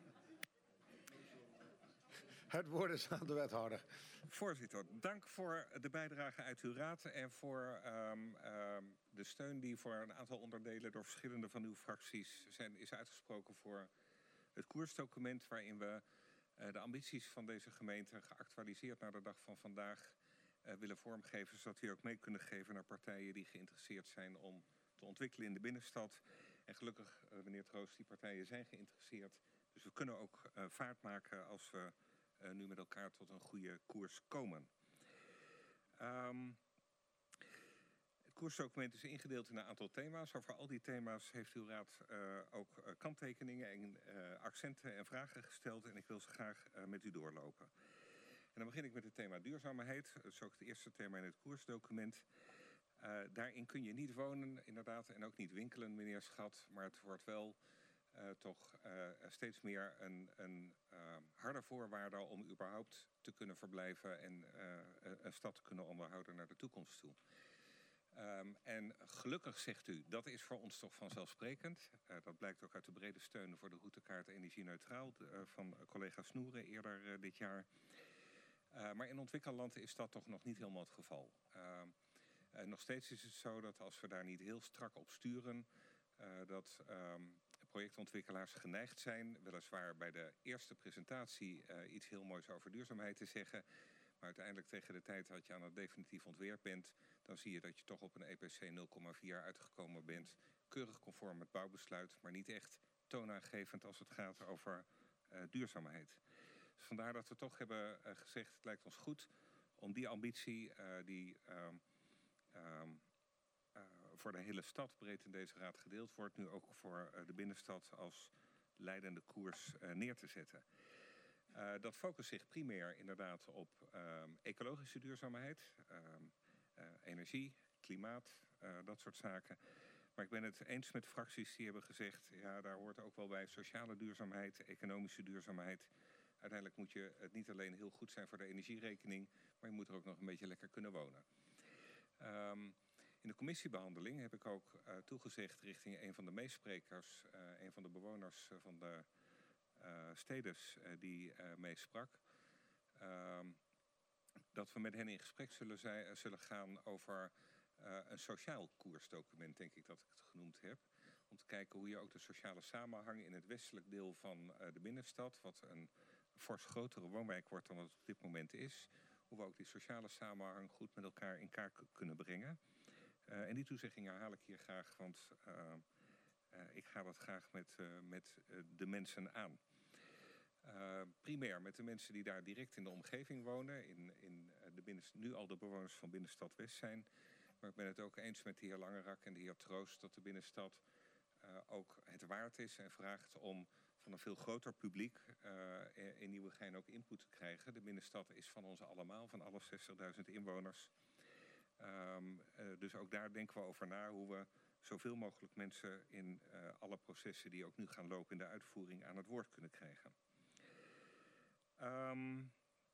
S1: Het woord is aan de wethouder.
S9: Voorzitter, dank voor de bijdrage uit uw raad en voor um, um, de steun die voor een aantal onderdelen door verschillende van uw fracties zijn, is uitgesproken voor het koersdocument waarin we uh, de ambities van deze gemeente geactualiseerd naar de dag van vandaag uh, willen vormgeven, zodat we ook mee kunnen geven naar partijen die geïnteresseerd zijn om te ontwikkelen in de binnenstad. En gelukkig, uh, meneer Troost, die partijen zijn geïnteresseerd. Dus we kunnen ook uh, vaart maken als we Uh, nu met elkaar tot een goede koers komen. Um, het koersdocument is ingedeeld in een aantal thema's. Over al die thema's heeft uw raad uh, ook uh, kanttekeningen en uh, accenten en vragen gesteld. En ik wil ze graag uh, met u doorlopen. En dan begin ik met het thema duurzaamheid. Dat is ook het eerste thema in het koersdocument. Uh, daarin kun je niet wonen, inderdaad, en ook niet winkelen, meneer Schat. Maar het wordt wel Uh, toch uh, steeds meer een, een uh, harde voorwaarde om überhaupt te kunnen verblijven en uh, een stad te kunnen onderhouden naar de toekomst toe. Um, en gelukkig zegt u, dat is voor ons toch vanzelfsprekend. Uh, dat blijkt ook uit de brede steun voor de routekaart energie-neutraal uh, van collega Snoeren eerder uh, dit jaar. Uh, maar in ontwikkelland is dat toch nog niet helemaal het geval. Uh, uh, nog steeds is het zo dat als we daar niet heel strak op sturen, uh, dat Um, projectontwikkelaars geneigd zijn, weliswaar bij de eerste presentatie uh, iets heel moois over duurzaamheid te zeggen, maar uiteindelijk tegen de tijd dat je aan het definitief ontwerp bent, dan zie je dat je toch op een E P C nul komma vier uitgekomen bent, keurig conform het bouwbesluit, maar niet echt toonaangevend als het gaat over uh, duurzaamheid. Dus vandaar dat we toch hebben uh, gezegd, het lijkt ons goed om die ambitie, uh, die um, um, uh, voor de hele stad breed in deze raad gedeeld wordt, nu ook voor uh, de binnenstad als leidende koers uh, neer te zetten. Uh, dat focust zich primair inderdaad op um, ecologische duurzaamheid, um, uh, energie, klimaat, uh, dat soort zaken. Maar ik ben het eens met fracties die hebben gezegd, ja, daar hoort ook wel bij sociale duurzaamheid, economische duurzaamheid. Uiteindelijk moet je het niet alleen heel goed zijn voor de energierekening, maar je moet er ook nog een beetje lekker kunnen wonen. Um, In de commissiebehandeling heb ik ook uh, toegezegd richting een van de meesprekers, uh, een van de bewoners uh, van de uh, stedes uh, die uh, meesprak, uh, dat we met hen in gesprek zullen, zijn, uh, zullen gaan over uh, een sociaal koersdocument, denk ik dat ik het genoemd heb. Om te kijken hoe je ook de sociale samenhang in het westelijk deel van uh, de binnenstad, wat een fors grotere woonwijk wordt dan wat het op dit moment is, hoe we ook die sociale samenhang goed met elkaar in kaart kunnen brengen. Uh, en die toezegging herhaal ik hier graag, want uh, uh, ik ga dat graag met, uh, met uh, de mensen aan. Uh, primair met de mensen die daar direct in de omgeving wonen, in, in de binnenst- nu al de bewoners van Binnenstad West zijn. Maar ik ben het ook eens met de heer Langerak en de heer Troost dat de binnenstad uh, ook het waard is en vraagt om van een veel groter publiek uh, in Nieuwegein ook input te krijgen. De binnenstad is van ons allemaal, van alle zestigduizend inwoners. Um, uh, dus ook daar denken we over na hoe we zoveel mogelijk mensen in uh, alle processen die ook nu gaan lopen in de uitvoering aan het woord kunnen krijgen. Um,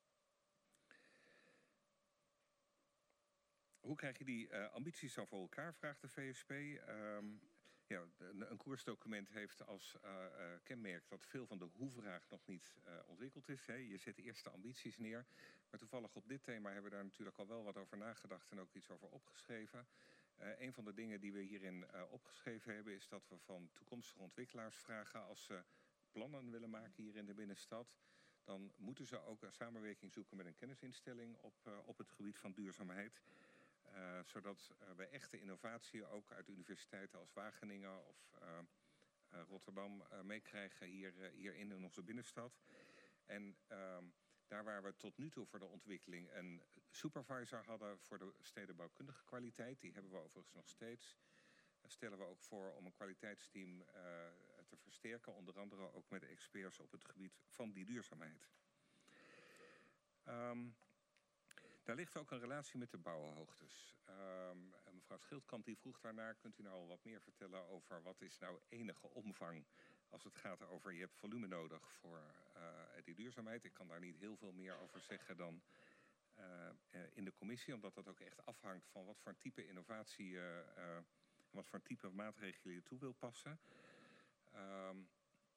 S9: hoe krijg je die uh, ambities dan voor elkaar, vraagt de V S P. Um, ja, een, een koersdocument heeft als uh, uh, kenmerk dat veel van de hoe-vraag nog niet uh, ontwikkeld is. Hè. Je zet eerst de ambities neer. Maar toevallig op dit thema hebben we daar natuurlijk al wel wat over nagedacht en ook iets over opgeschreven. Uh, een van de dingen die we hierin uh, opgeschreven hebben is dat we van toekomstige ontwikkelaars vragen als ze plannen willen maken hier in de binnenstad, dan moeten ze ook een samenwerking zoeken met een kennisinstelling op, uh, op het gebied van duurzaamheid. Uh, zodat uh, we echte innovatie ook uit universiteiten als Wageningen of uh, uh, Rotterdam uh, meekrijgen hier, uh, hierin in onze binnenstad. En uh, daar waar we tot nu toe voor de ontwikkeling een supervisor hadden voor de stedenbouwkundige kwaliteit, die hebben we overigens nog steeds, uh, stellen we ook voor om een kwaliteitsteam uh, te versterken, onder andere ook met experts op het gebied van die duurzaamheid. Um, Daar ligt ook een relatie met de bouwhoogtes. Um, mevrouw Schildkamp die vroeg daarnaar, kunt u nou al wat meer vertellen over wat is nou enige omvang als het gaat over je hebt volume nodig voor uh, die duurzaamheid. Ik kan daar niet heel veel meer over zeggen dan uh, in de commissie, omdat dat ook echt afhangt van wat voor een type innovatie uh, uh, en wat voor een type maatregelen je toe wil passen. Um,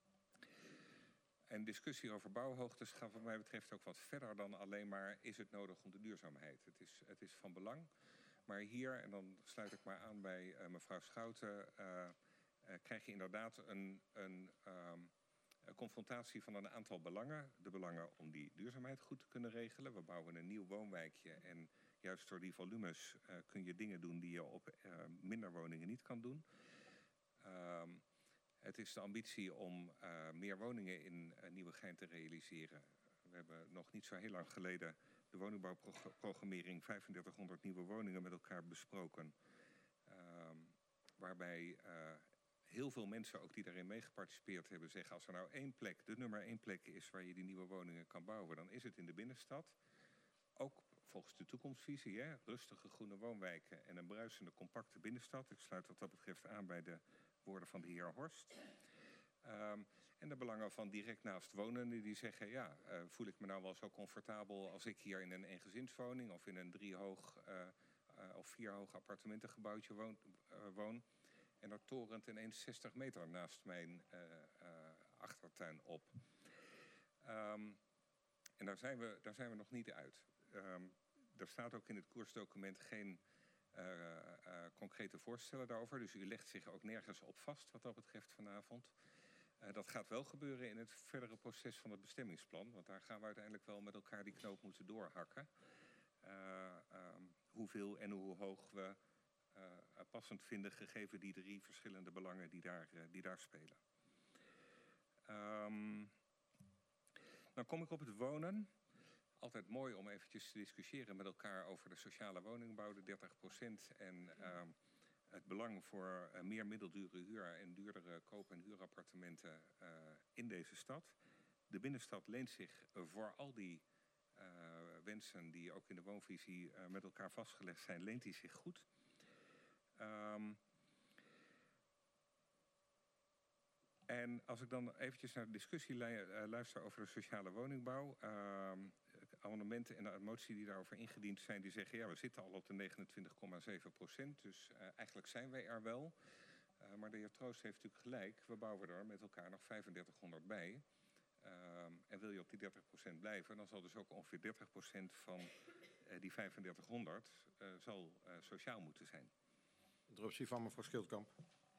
S9: En discussie over bouwhoogtes gaat wat mij betreft ook wat verder dan alleen maar is het nodig om de duurzaamheid. Het is, het is van belang. Maar hier, en dan sluit ik maar aan bij uh, mevrouw Schouten, uh, uh, krijg je inderdaad een, een, um, een confrontatie van een aantal belangen. De belangen om die duurzaamheid goed te kunnen regelen. We bouwen een nieuw woonwijkje en juist door die volumes uh, kun je dingen doen die je op uh, minder woningen niet kan doen. Um, Het is de ambitie om uh, meer woningen in uh, Nieuwegein te realiseren. We hebben nog niet zo heel lang geleden de woningbouwprogrammering vijfendertighonderd nieuwe woningen met elkaar besproken. Uh, waarbij uh, heel veel mensen ook die daarin meegeparticipeerd hebben zeggen, als er nou één plek, de nummer één plek is waar je die nieuwe woningen kan bouwen, dan is het in de binnenstad. Ook volgens de toekomstvisie, hè? Rustige groene woonwijken en een bruisende compacte binnenstad. Ik sluit wat dat betreft aan bij de woorden van de heer Horst. Um, en de belangen van direct naast wonenden die zeggen, ja, uh, voel ik me nou wel zo comfortabel als ik hier in een eengezinswoning of in een driehoog uh, uh, of vierhoog appartementengebouwtje woon, uh, woon en er torent ineens zestig meter naast mijn uh, uh, achtertuin op. Um, en daar zijn, we, daar zijn we nog niet uit. Um, er staat ook in het koersdocument geen Uh, uh, concrete voorstellen daarover. Dus u legt zich ook nergens op vast wat dat betreft vanavond. Uh, dat gaat wel gebeuren in het verdere proces van het bestemmingsplan. Want daar gaan we uiteindelijk wel met elkaar die knoop moeten doorhakken. Uh, um, hoeveel en hoe hoog we uh, passend vinden gegeven die drie verschillende belangen die daar, uh, die daar spelen. Um, dan kom ik op het wonen. Altijd mooi om eventjes te discussiëren met elkaar over de sociale woningbouw, de dertig procent. En uh, het belang voor uh, meer middeldure huur en duurdere koop- en huurappartementen uh, in deze stad. De binnenstad leent zich voor al die uh, wensen die ook in de woonvisie uh, met elkaar vastgelegd zijn, leent die zich goed. Um, en als ik dan eventjes naar de discussie luister over de sociale woningbouw. Uh, amendementen en de motie die daarover ingediend zijn, die zeggen, ja, we zitten al op de negenentwintig komma zeven procent. Dus uh, eigenlijk zijn wij er wel. Uh, maar de heer Troost heeft natuurlijk gelijk. We bouwen er met elkaar nog vijfendertighonderd bij. Uh, en wil je op die dertig procent blijven, dan zal dus ook ongeveer dertig procent van uh, die vijfendertighonderd uh, zal uh, sociaal moeten zijn.
S1: Interruptie van mevrouw Schildkamp.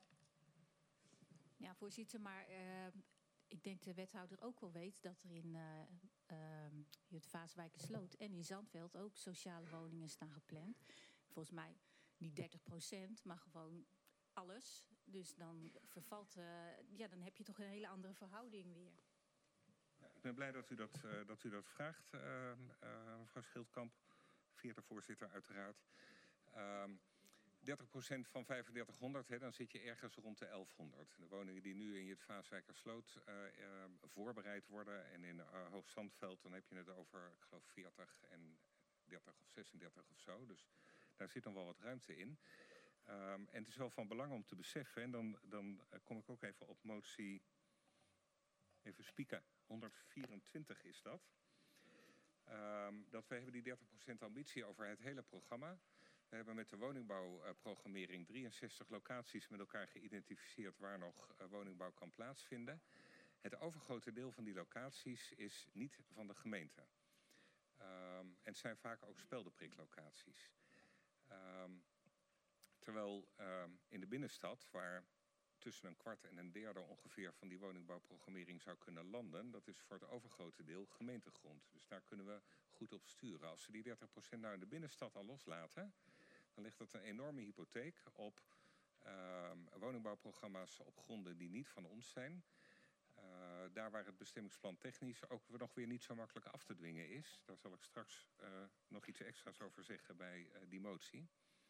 S3: Ja, voorzitter, maar uh, ik denk de wethouder ook wel weet dat er in uh, uh, het Vaaswijkersloot en in Zandveld ook sociale woningen staan gepland. Volgens mij niet dertig procent, maar gewoon alles. Dus dan vervalt, uh, ja, dan heb je toch een hele andere verhouding weer.
S9: Ja, ik ben blij dat u dat, uh, dat, u dat vraagt, uh, uh, mevrouw Schildkamp, vierde voorzitter uiteraard. Uh, dertig procent van vijfendertighonderd, hè, dan zit je ergens rond de elfhonderd. De woningen die nu in het Vaaswijkersloot uh, uh, voorbereid worden en in uh, Hoogzandveld, dan heb je het over, ik geloof, veertig en dertig of zesendertig of zo. Dus daar zit nog wel wat ruimte in. Um, en het is wel van belang om te beseffen, en dan, dan uh, kom ik ook even op motie, even spieken, honderdvierentwintig is dat. Um, dat we hebben die dertig procent ambitie over het hele programma. We hebben met de woningbouwprogrammering drieënzestig locaties met elkaar geïdentificeerd waar nog uh, woningbouw kan plaatsvinden. Het overgrote deel van die locaties is niet van de gemeente. Um, en het zijn vaak ook speldenpriklocaties. Um, terwijl um, in de binnenstad, waar tussen een kwart en een derde ongeveer van die woningbouwprogrammering zou kunnen landen, dat is voor het overgrote deel gemeentegrond. Dus daar kunnen we goed op sturen. Als we die dertig procent nou in de binnenstad al loslaten, dan ligt dat een enorme hypotheek op uh, woningbouwprogramma's op gronden die niet van ons zijn. Uh, daar waar het bestemmingsplan technisch ook nog weer niet zo makkelijk af te dwingen is. Daar zal ik straks uh, nog iets extra's over zeggen bij uh, die motie.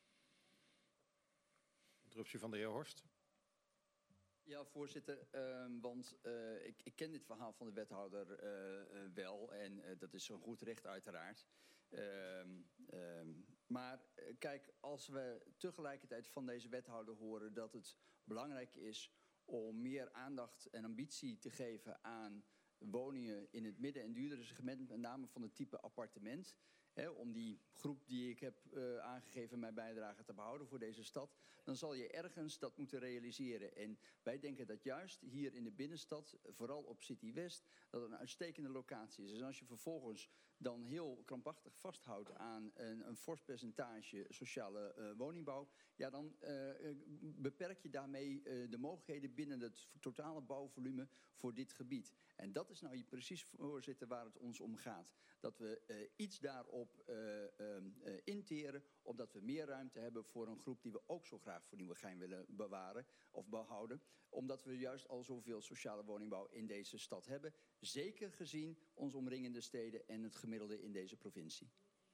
S1: Interruptie van de heer Horst.
S2: Ja, voorzitter, uh, want uh, ik, ik ken dit verhaal van de wethouder uh, uh, wel en uh, dat is zo'n goed recht uiteraard. Uh, uh, maar uh, kijk, als we tegelijkertijd van deze wethouder horen dat het belangrijk is om meer aandacht en ambitie te geven aan woningen in het midden- en duurdere segment, met name van het type appartement. Hè, om die groep die ik heb uh, aangegeven in mijn bijdrage te behouden voor deze stad, dan zal je ergens dat moeten realiseren. En wij denken dat juist hier in de binnenstad, vooral op City West, dat het een uitstekende locatie is. En als je vervolgens dan heel krampachtig vasthoudt aan een, een fors percentage sociale uh, woningbouw, ja, dan uh, beperk je daarmee uh, de mogelijkheden binnen het totale bouwvolume voor dit gebied. En dat is nou precies, voorzitter, waar het ons om gaat. Dat we uh, iets daarop uh, uh, uh, interen, omdat we meer ruimte hebben voor een groep die we ook zo graag voor Nieuwegein willen bewaren of behouden. Omdat we juist al zoveel sociale woningbouw in deze stad hebben. Zeker gezien onze omringende steden en het gemiddelde in deze provincie.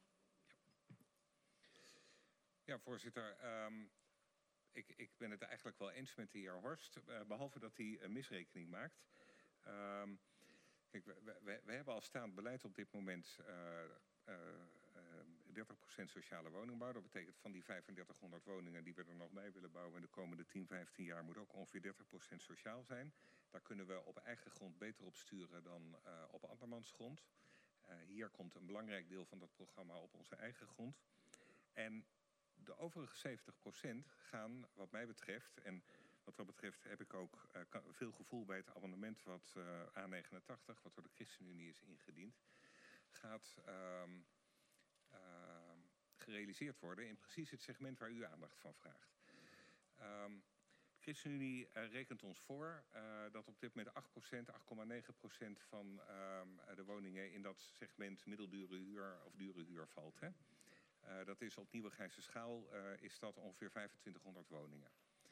S9: Ja, voorzitter. Um, ik, ik ben het eigenlijk wel eens met de heer Horst. Uh, behalve dat hij een misrekening maakt. Um, kijk, we, we, we hebben al staand beleid op dit moment uh, uh, dertig procent sociale woningbouw. Dat betekent van die vijfendertighonderd woningen die we er nog bij willen bouwen in de komende tien, vijftien jaar moet ook ongeveer dertig procent sociaal zijn. Daar kunnen we op eigen grond beter op sturen dan uh, op andermans grond. Uh, hier komt een belangrijk deel van dat programma op onze eigen grond. En de overige zeventig procent gaan wat mij betreft, en wat dat betreft heb ik ook uh, veel gevoel bij het amendement wat uh, A negenentachtig, wat door de ChristenUnie is ingediend, gaat um, uh, gerealiseerd worden in precies het segment waar u aandacht van vraagt. Um, de ChristenUnie uh, rekent ons voor uh, dat op dit moment acht procent, acht komma negen procent van um, de woningen in dat segment middeldure huur of dure huur valt. Hè? Uh, dat is op Nieuwegeinse schaal uh, is dat ongeveer vijfentwintighonderd woningen.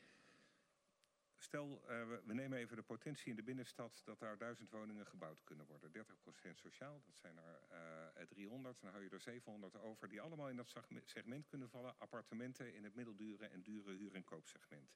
S9: Stel, uh, we, we nemen even de potentie in de binnenstad dat daar duizend woningen gebouwd kunnen worden. dertig procent sociaal, dat zijn er uh, driehonderd. Dan hou je er zevenhonderd over die allemaal in dat segment kunnen vallen. Appartementen in het middeldure en dure huur- en koopsegment.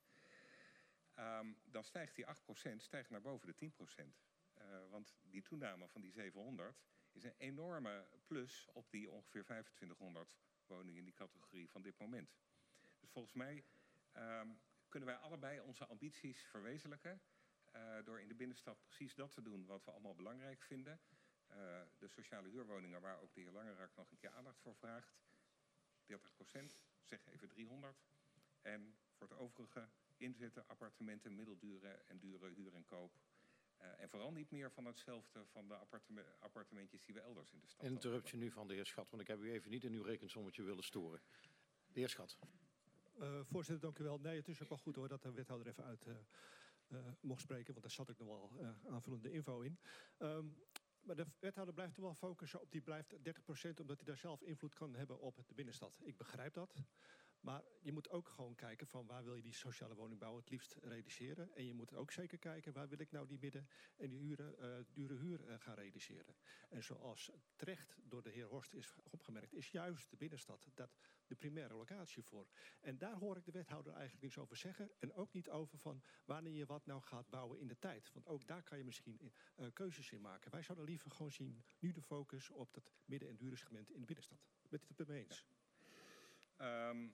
S9: Um, dan stijgt die acht procent stijgt naar boven de tien procent. Uh, want die toename van die zevenhonderd is een enorme plus op die ongeveer vijfentwintighonderd woningen in die categorie van dit moment. Dus volgens mij um, kunnen wij allebei onze ambities verwezenlijken uh, door in de binnenstad precies dat te doen wat we allemaal belangrijk vinden. Uh, de sociale huurwoningen waar ook de heer Langerak nog een keer aandacht voor vraagt. dertig procent, zeg even driehonderd. En voor het overige inzetten appartementen, middeldure en dure huur en koop. Uh, en vooral niet meer van hetzelfde van de appartement, appartementjes die we elders in de stad hebben.
S1: Interruptie nu van de heer Schat, want ik heb u even niet in uw rekensommetje willen storen. De heer Schat.
S8: Uh, voorzitter, dank u wel. Nee, het is ook wel goed hoor dat de wethouder even uit uh, uh, mocht spreken, want daar zat ik nog wel uh, aanvullende info in. Um, maar de wethouder blijft toch wel focussen op die blijft dertig procent, omdat hij daar zelf invloed kan hebben op de binnenstad. Ik begrijp dat. Maar je moet ook gewoon kijken van waar wil je die sociale woningbouw het liefst realiseren. En je moet ook zeker kijken waar wil ik nou die midden- en die huren, uh, dure huur uh, gaan realiseren. En zoals terecht door de heer Horst is opgemerkt, is juist de binnenstad dat de primaire locatie voor. En daar hoor ik de wethouder eigenlijk niks over zeggen. En ook niet over van wanneer je wat nou gaat bouwen in de tijd. Want ook daar kan je misschien uh, keuzes in maken. Wij zouden liever gewoon zien nu de focus op dat midden- en dure segment in de binnenstad. Bent u het mee eens?
S9: Ja. Um...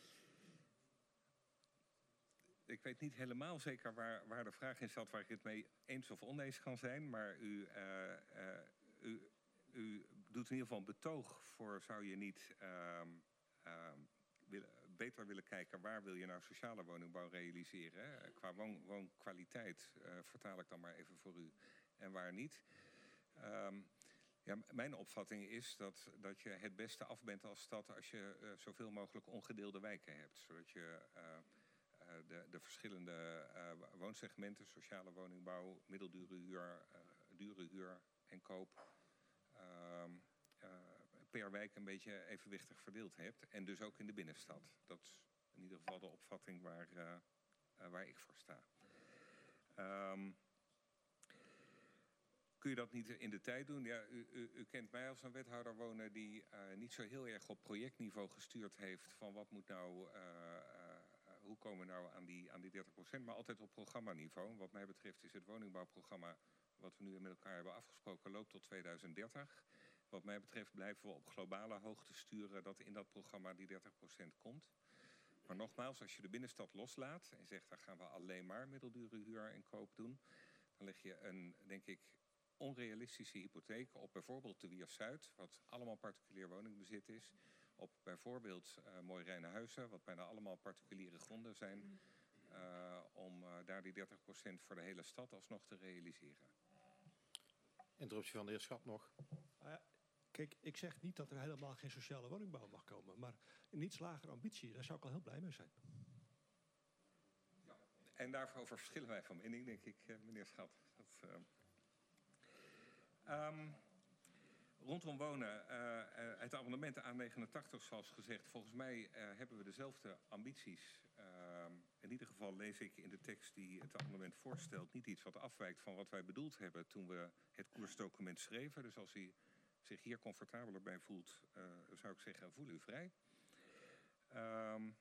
S9: Ik weet niet helemaal zeker waar, waar de vraag in zat waar ik het mee eens of oneens kan zijn. Maar u, uh, uh, u, u doet in ieder geval een betoog voor zou je niet uh, uh, willen, beter willen kijken waar wil je nou sociale woningbouw realiseren. Hè? Qua woon, woonkwaliteit uh, vertaal ik dan maar even voor u en waar niet. Um, ja, mijn opvatting is dat, dat je het beste af bent als stad als je uh, zoveel mogelijk ongedeelde wijken hebt. Zodat je... Uh, Uh, de, de verschillende uh, woonsegmenten, sociale woningbouw, middeldure huur, uh, dure huur en koop, uh, uh, per wijk een beetje evenwichtig verdeeld hebt. En dus ook in de binnenstad. Dat is in ieder geval de opvatting waar, uh, uh, waar ik voor sta. Um, kun je dat niet in de tijd doen? Ja, u, u, u kent mij als een wethouder wonen die uh, niet zo heel erg op projectniveau gestuurd heeft van wat moet nou, uh, uh, hoe komen we nou aan die, aan die dertig procent, maar altijd op programmaniveau. Wat mij betreft is het woningbouwprogramma wat we nu met elkaar hebben afgesproken loopt tot tweeduizend dertig. Wat mij betreft blijven we op globale hoogte sturen dat in dat programma die dertig procent komt. Maar nogmaals, als je de binnenstad loslaat en zegt daar gaan we alleen maar middeldure huur en koop doen, dan leg je een, denk ik, onrealistische hypotheek op bijvoorbeeld de Wier-Zuid, wat allemaal particulier woningbezit is, op bijvoorbeeld uh, Mooi Rijnhuizen, wat bijna allemaal particuliere gronden zijn, uh, om uh, daar die dertig procent voor de hele stad alsnog te realiseren.
S1: Interruptie van de heer Schat nog.
S8: Uh, kijk, ik zeg niet dat er helemaal geen sociale woningbouw mag komen, maar een iets lagere ambitie, daar zou ik al heel blij mee zijn.
S9: Ja, en daarover verschillen wij van mening, denk ik, uh, meneer Schat. Dat, uh, Um, rondom wonen, uh, uh, het amendement A negenentachtig zoals gezegd, volgens mij uh, hebben we dezelfde ambities. Uh, in ieder geval lees ik in de tekst die het amendement voorstelt niet iets wat afwijkt van wat wij bedoeld hebben toen we het koersdocument schreven. Dus als u zich hier comfortabeler bij voelt, uh, zou ik zeggen, voel u vrij. Um,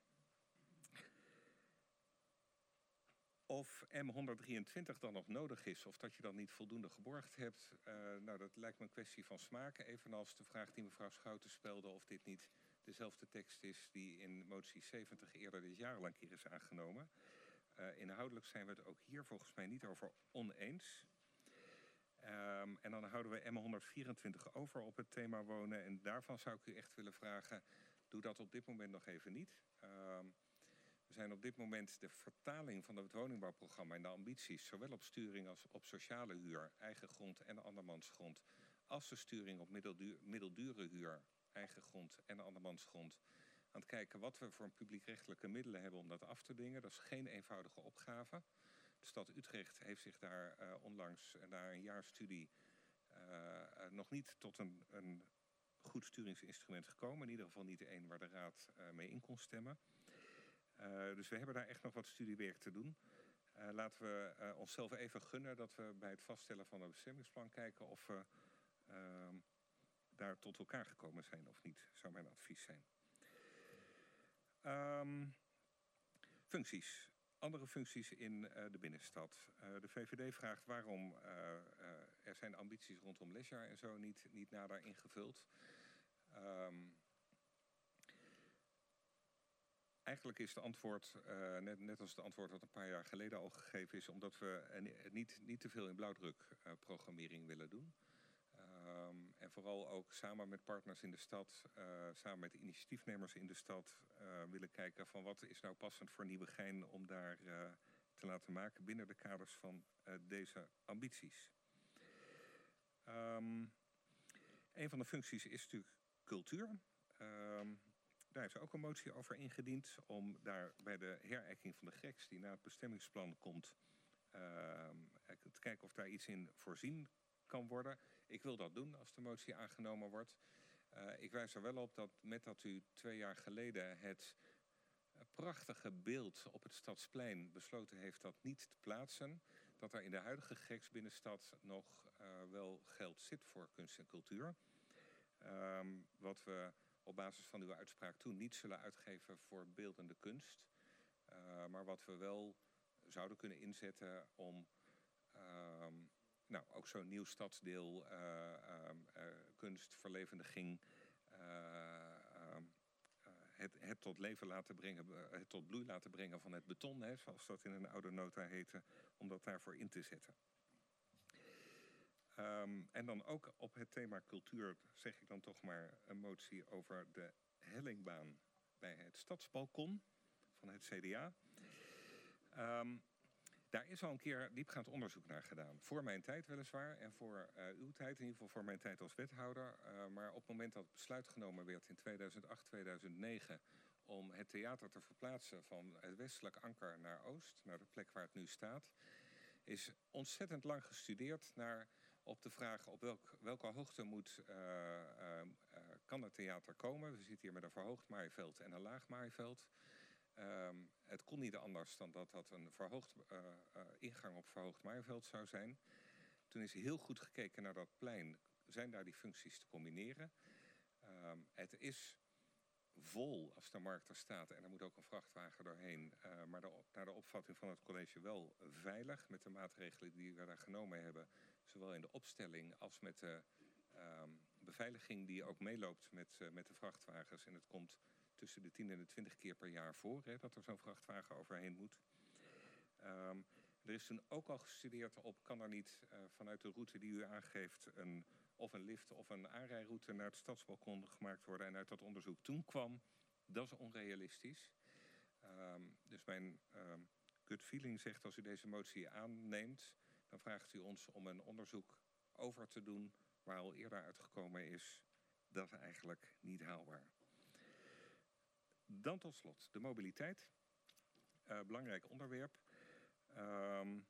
S9: Of M honderddrieëntwintig dan nog nodig is, of dat je dan niet voldoende geborgd hebt, uh, nou, dat lijkt me een kwestie van smaak. Evenals de vraag die mevrouw Schouten speelde of dit niet dezelfde tekst is die in motie zeventig eerder dit jaar al een keer is aangenomen. Uh, inhoudelijk zijn we het ook hier volgens mij niet over oneens. Um, en dan houden we M honderdvierentwintig over op het thema wonen. En daarvan zou ik u echt willen vragen, doe dat op dit moment nog even niet. Um, We zijn op dit moment de vertaling van het woningbouwprogramma en de ambities, zowel op sturing als op sociale huur, eigen grond en andermansgrond, als de sturing op middelduur, middeldure huur, eigen grond en andermansgrond, aan het kijken wat we voor een publiekrechtelijke middelen hebben om dat af te dingen. Dat is geen eenvoudige opgave. De stad Utrecht heeft zich daar uh, onlangs, na een jaar studie, uh, uh, nog niet tot een, een goed sturingsinstrument gekomen. In ieder geval niet één waar de raad uh, mee in kon stemmen. Uh, dus we hebben daar echt nog wat studiewerk te doen. Uh, laten we uh, onszelf even gunnen dat we bij het vaststellen van een bestemmingsplan kijken of we uh, daar tot elkaar gekomen zijn of niet, zou mijn advies zijn. Um, functies. Andere functies in uh, de binnenstad. Uh, de V V D vraagt waarom uh, uh, er zijn ambities rondom leisure en zo niet, niet nader ingevuld. Um, Eigenlijk is het antwoord, uh, net, net als het antwoord dat een paar jaar geleden al gegeven is, omdat we uh, niet, niet te veel in blauwdruk uh, programmering willen doen. Um, en vooral ook samen met partners in de stad, uh, samen met de initiatiefnemers in de stad, uh, willen kijken van wat is nou passend voor Nieuwegein om daar uh, te laten maken binnen de kaders van uh, deze ambities. Um, een van de functies is natuurlijk cultuur. Um, Daar is ook een motie over ingediend om daar bij de herijking van de G R E X die na het bestemmingsplan komt, uh, te kijken of daar iets in voorzien kan worden. Ik wil dat doen als de motie aangenomen wordt. Uh, ik wijs er wel op dat met dat u twee jaar geleden het prachtige beeld op het Stadsplein besloten heeft dat niet te plaatsen, dat er in de huidige G R E X binnenstad nog uh, wel geld zit voor kunst en cultuur. Um, wat we op basis van uw uitspraak toen niet zullen uitgeven voor beeldende kunst. Uh, maar wat we wel zouden kunnen inzetten om uh, nou, ook zo'n nieuw stadsdeel, uh, um, uh, kunst, verlevendiging, uh, uh, het, het tot leven laten brengen, uh, het tot bloei laten brengen van het beton, hè, zoals dat in een oude nota heette, om dat daarvoor in te zetten. Um, en dan ook op het thema cultuur zeg ik dan toch maar een motie over de hellingbaan bij het Stadsbalkon van het C D A. Um, daar is al een keer diepgaand onderzoek naar gedaan. Voor mijn tijd weliswaar en voor uh, uw tijd, in ieder geval voor mijn tijd als wethouder. Uh, maar op het moment dat het besluit genomen werd in tweeduizend acht, tweeduizend negen om het theater te verplaatsen van het westelijk anker naar Oost, naar de plek waar het nu staat, is ontzettend lang gestudeerd naar op de vraag op welk, welke hoogte moet, uh, uh, uh, kan het theater komen. We zitten hier met een verhoogd maaiveld en een laag maaiveld. Um, het kon niet anders dan dat dat een verhoogd, uh, uh, ingang op verhoogd maaiveld zou zijn. Toen is heel goed gekeken naar dat plein. Zijn daar die functies te combineren? Um, het is vol als de markt er staat en er moet ook een vrachtwagen doorheen. Uh, maar de, naar de opvatting van het college wel veilig met de maatregelen die we daar genomen hebben. Zowel in de opstelling als met de um, beveiliging die ook meeloopt met, uh, met de vrachtwagens. En het komt tussen de tien en de twintig keer per jaar voor hè, dat er zo'n vrachtwagen overheen moet. Um, er is toen ook al gestudeerd op, kan er niet uh, vanuit de route die u aangeeft een, of een lift of een aanrijroute naar het stadsbalkon gemaakt worden. En uit dat onderzoek toen kwam, dat is onrealistisch. Um, dus mijn um, gut feeling zegt, als u deze motie aanneemt, dan vraagt u ons om een onderzoek over te doen waar al eerder uitgekomen is, dat is eigenlijk niet haalbaar. Dan tot slot de mobiliteit. Uh, belangrijk onderwerp. Um,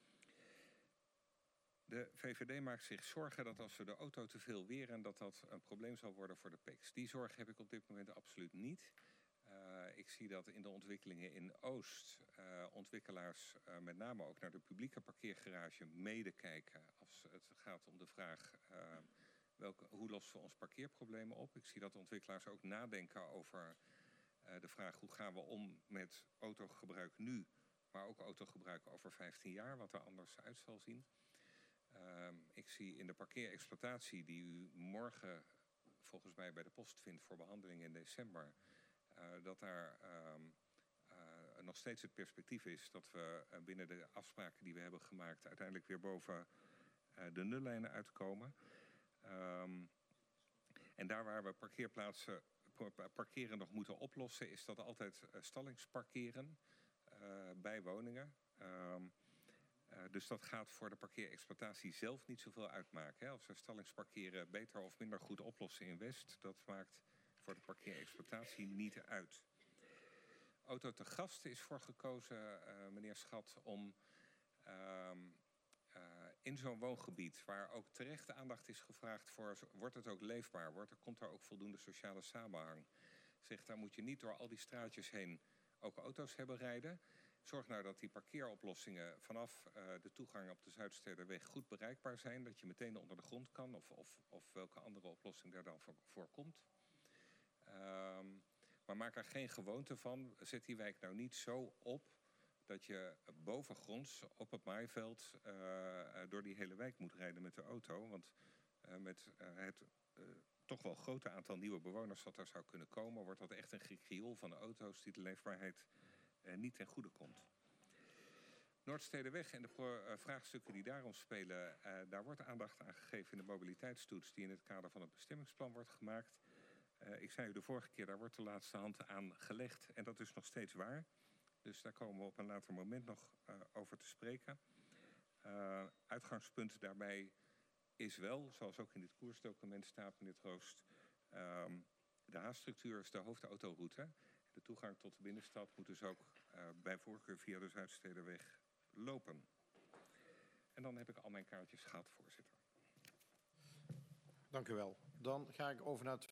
S9: de V V D maakt zich zorgen dat als we de auto te veel weren, dat dat een probleem zal worden voor de P E X. Die zorg heb ik op dit moment absoluut niet. Uh, ik zie dat in de ontwikkelingen in Oost uh, ontwikkelaars uh, met name ook naar de publieke parkeergarage mede kijken als het gaat om de vraag uh, welke, hoe lossen we ons parkeerproblemen op. Ik zie dat de ontwikkelaars ook nadenken over uh, de vraag hoe gaan we om met autogebruik nu, maar ook autogebruik over vijftien jaar, wat er anders uit zal zien. Uh, ik zie in de parkeerexploitatie die u morgen volgens mij bij de post vindt voor behandeling in december, uh, dat daar um, uh, nog steeds het perspectief is dat we uh, binnen de afspraken die we hebben gemaakt uiteindelijk weer boven uh, de nullijnen uitkomen. Um, en daar waar we parkeerplaatsen, parkeren nog moeten oplossen, is dat altijd uh, stallingsparkeren uh, bij woningen. Um, Uh, dus dat gaat voor de parkeerexploitatie zelf niet zoveel uitmaken. Hè. Als we stallingsparkeren beter of minder goed oplossen in West, dat maakt voor de parkeerexploitatie niet uit. Auto te Gast is voor gekozen, uh, meneer Schat, om uh, uh, in zo'n woongebied, waar ook terecht aandacht is gevraagd voor, wordt het ook leefbaar? Wordt er, komt er ook voldoende sociale samenhang? Zegt, daar moet je niet door al die straatjes heen ook auto's hebben rijden. Zorg nou dat die parkeeroplossingen vanaf uh, de toegang op de Zuidstederweg goed bereikbaar zijn. Dat je meteen onder de grond kan of, of, of welke andere oplossing daar dan voor, voor komt. Um, maar maak er geen gewoonte van. Zet die wijk nou niet zo op dat je bovengronds op het maaiveld uh, door die hele wijk moet rijden met de auto. Want uh, met uh, het uh, toch wel grote aantal nieuwe bewoners dat er zou kunnen komen, wordt dat echt een gekrioel van de auto's die de leefbaarheid Uh, niet ten goede komt. Noordstederweg en de pro- uh, vraagstukken die daarom spelen, uh, daar wordt aandacht aan gegeven in de mobiliteitstoets die in het kader van het bestemmingsplan wordt gemaakt. Uh, ik zei u de vorige keer, daar wordt de laatste hand aan gelegd en dat is nog steeds waar. Dus daar komen we op een later moment nog uh, over te spreken. Uh, uitgangspunt daarbij is wel, zoals ook in dit koersdocument staat, meneer Troost, um, de H-structuur is de hoofdautoroute. De toegang tot de binnenstad moet dus ook uh, bij voorkeur via de Zuidstederweg lopen. En dan heb ik al mijn kaartjes gehad, voorzitter.
S1: Dank u wel. Dan ga ik over naar het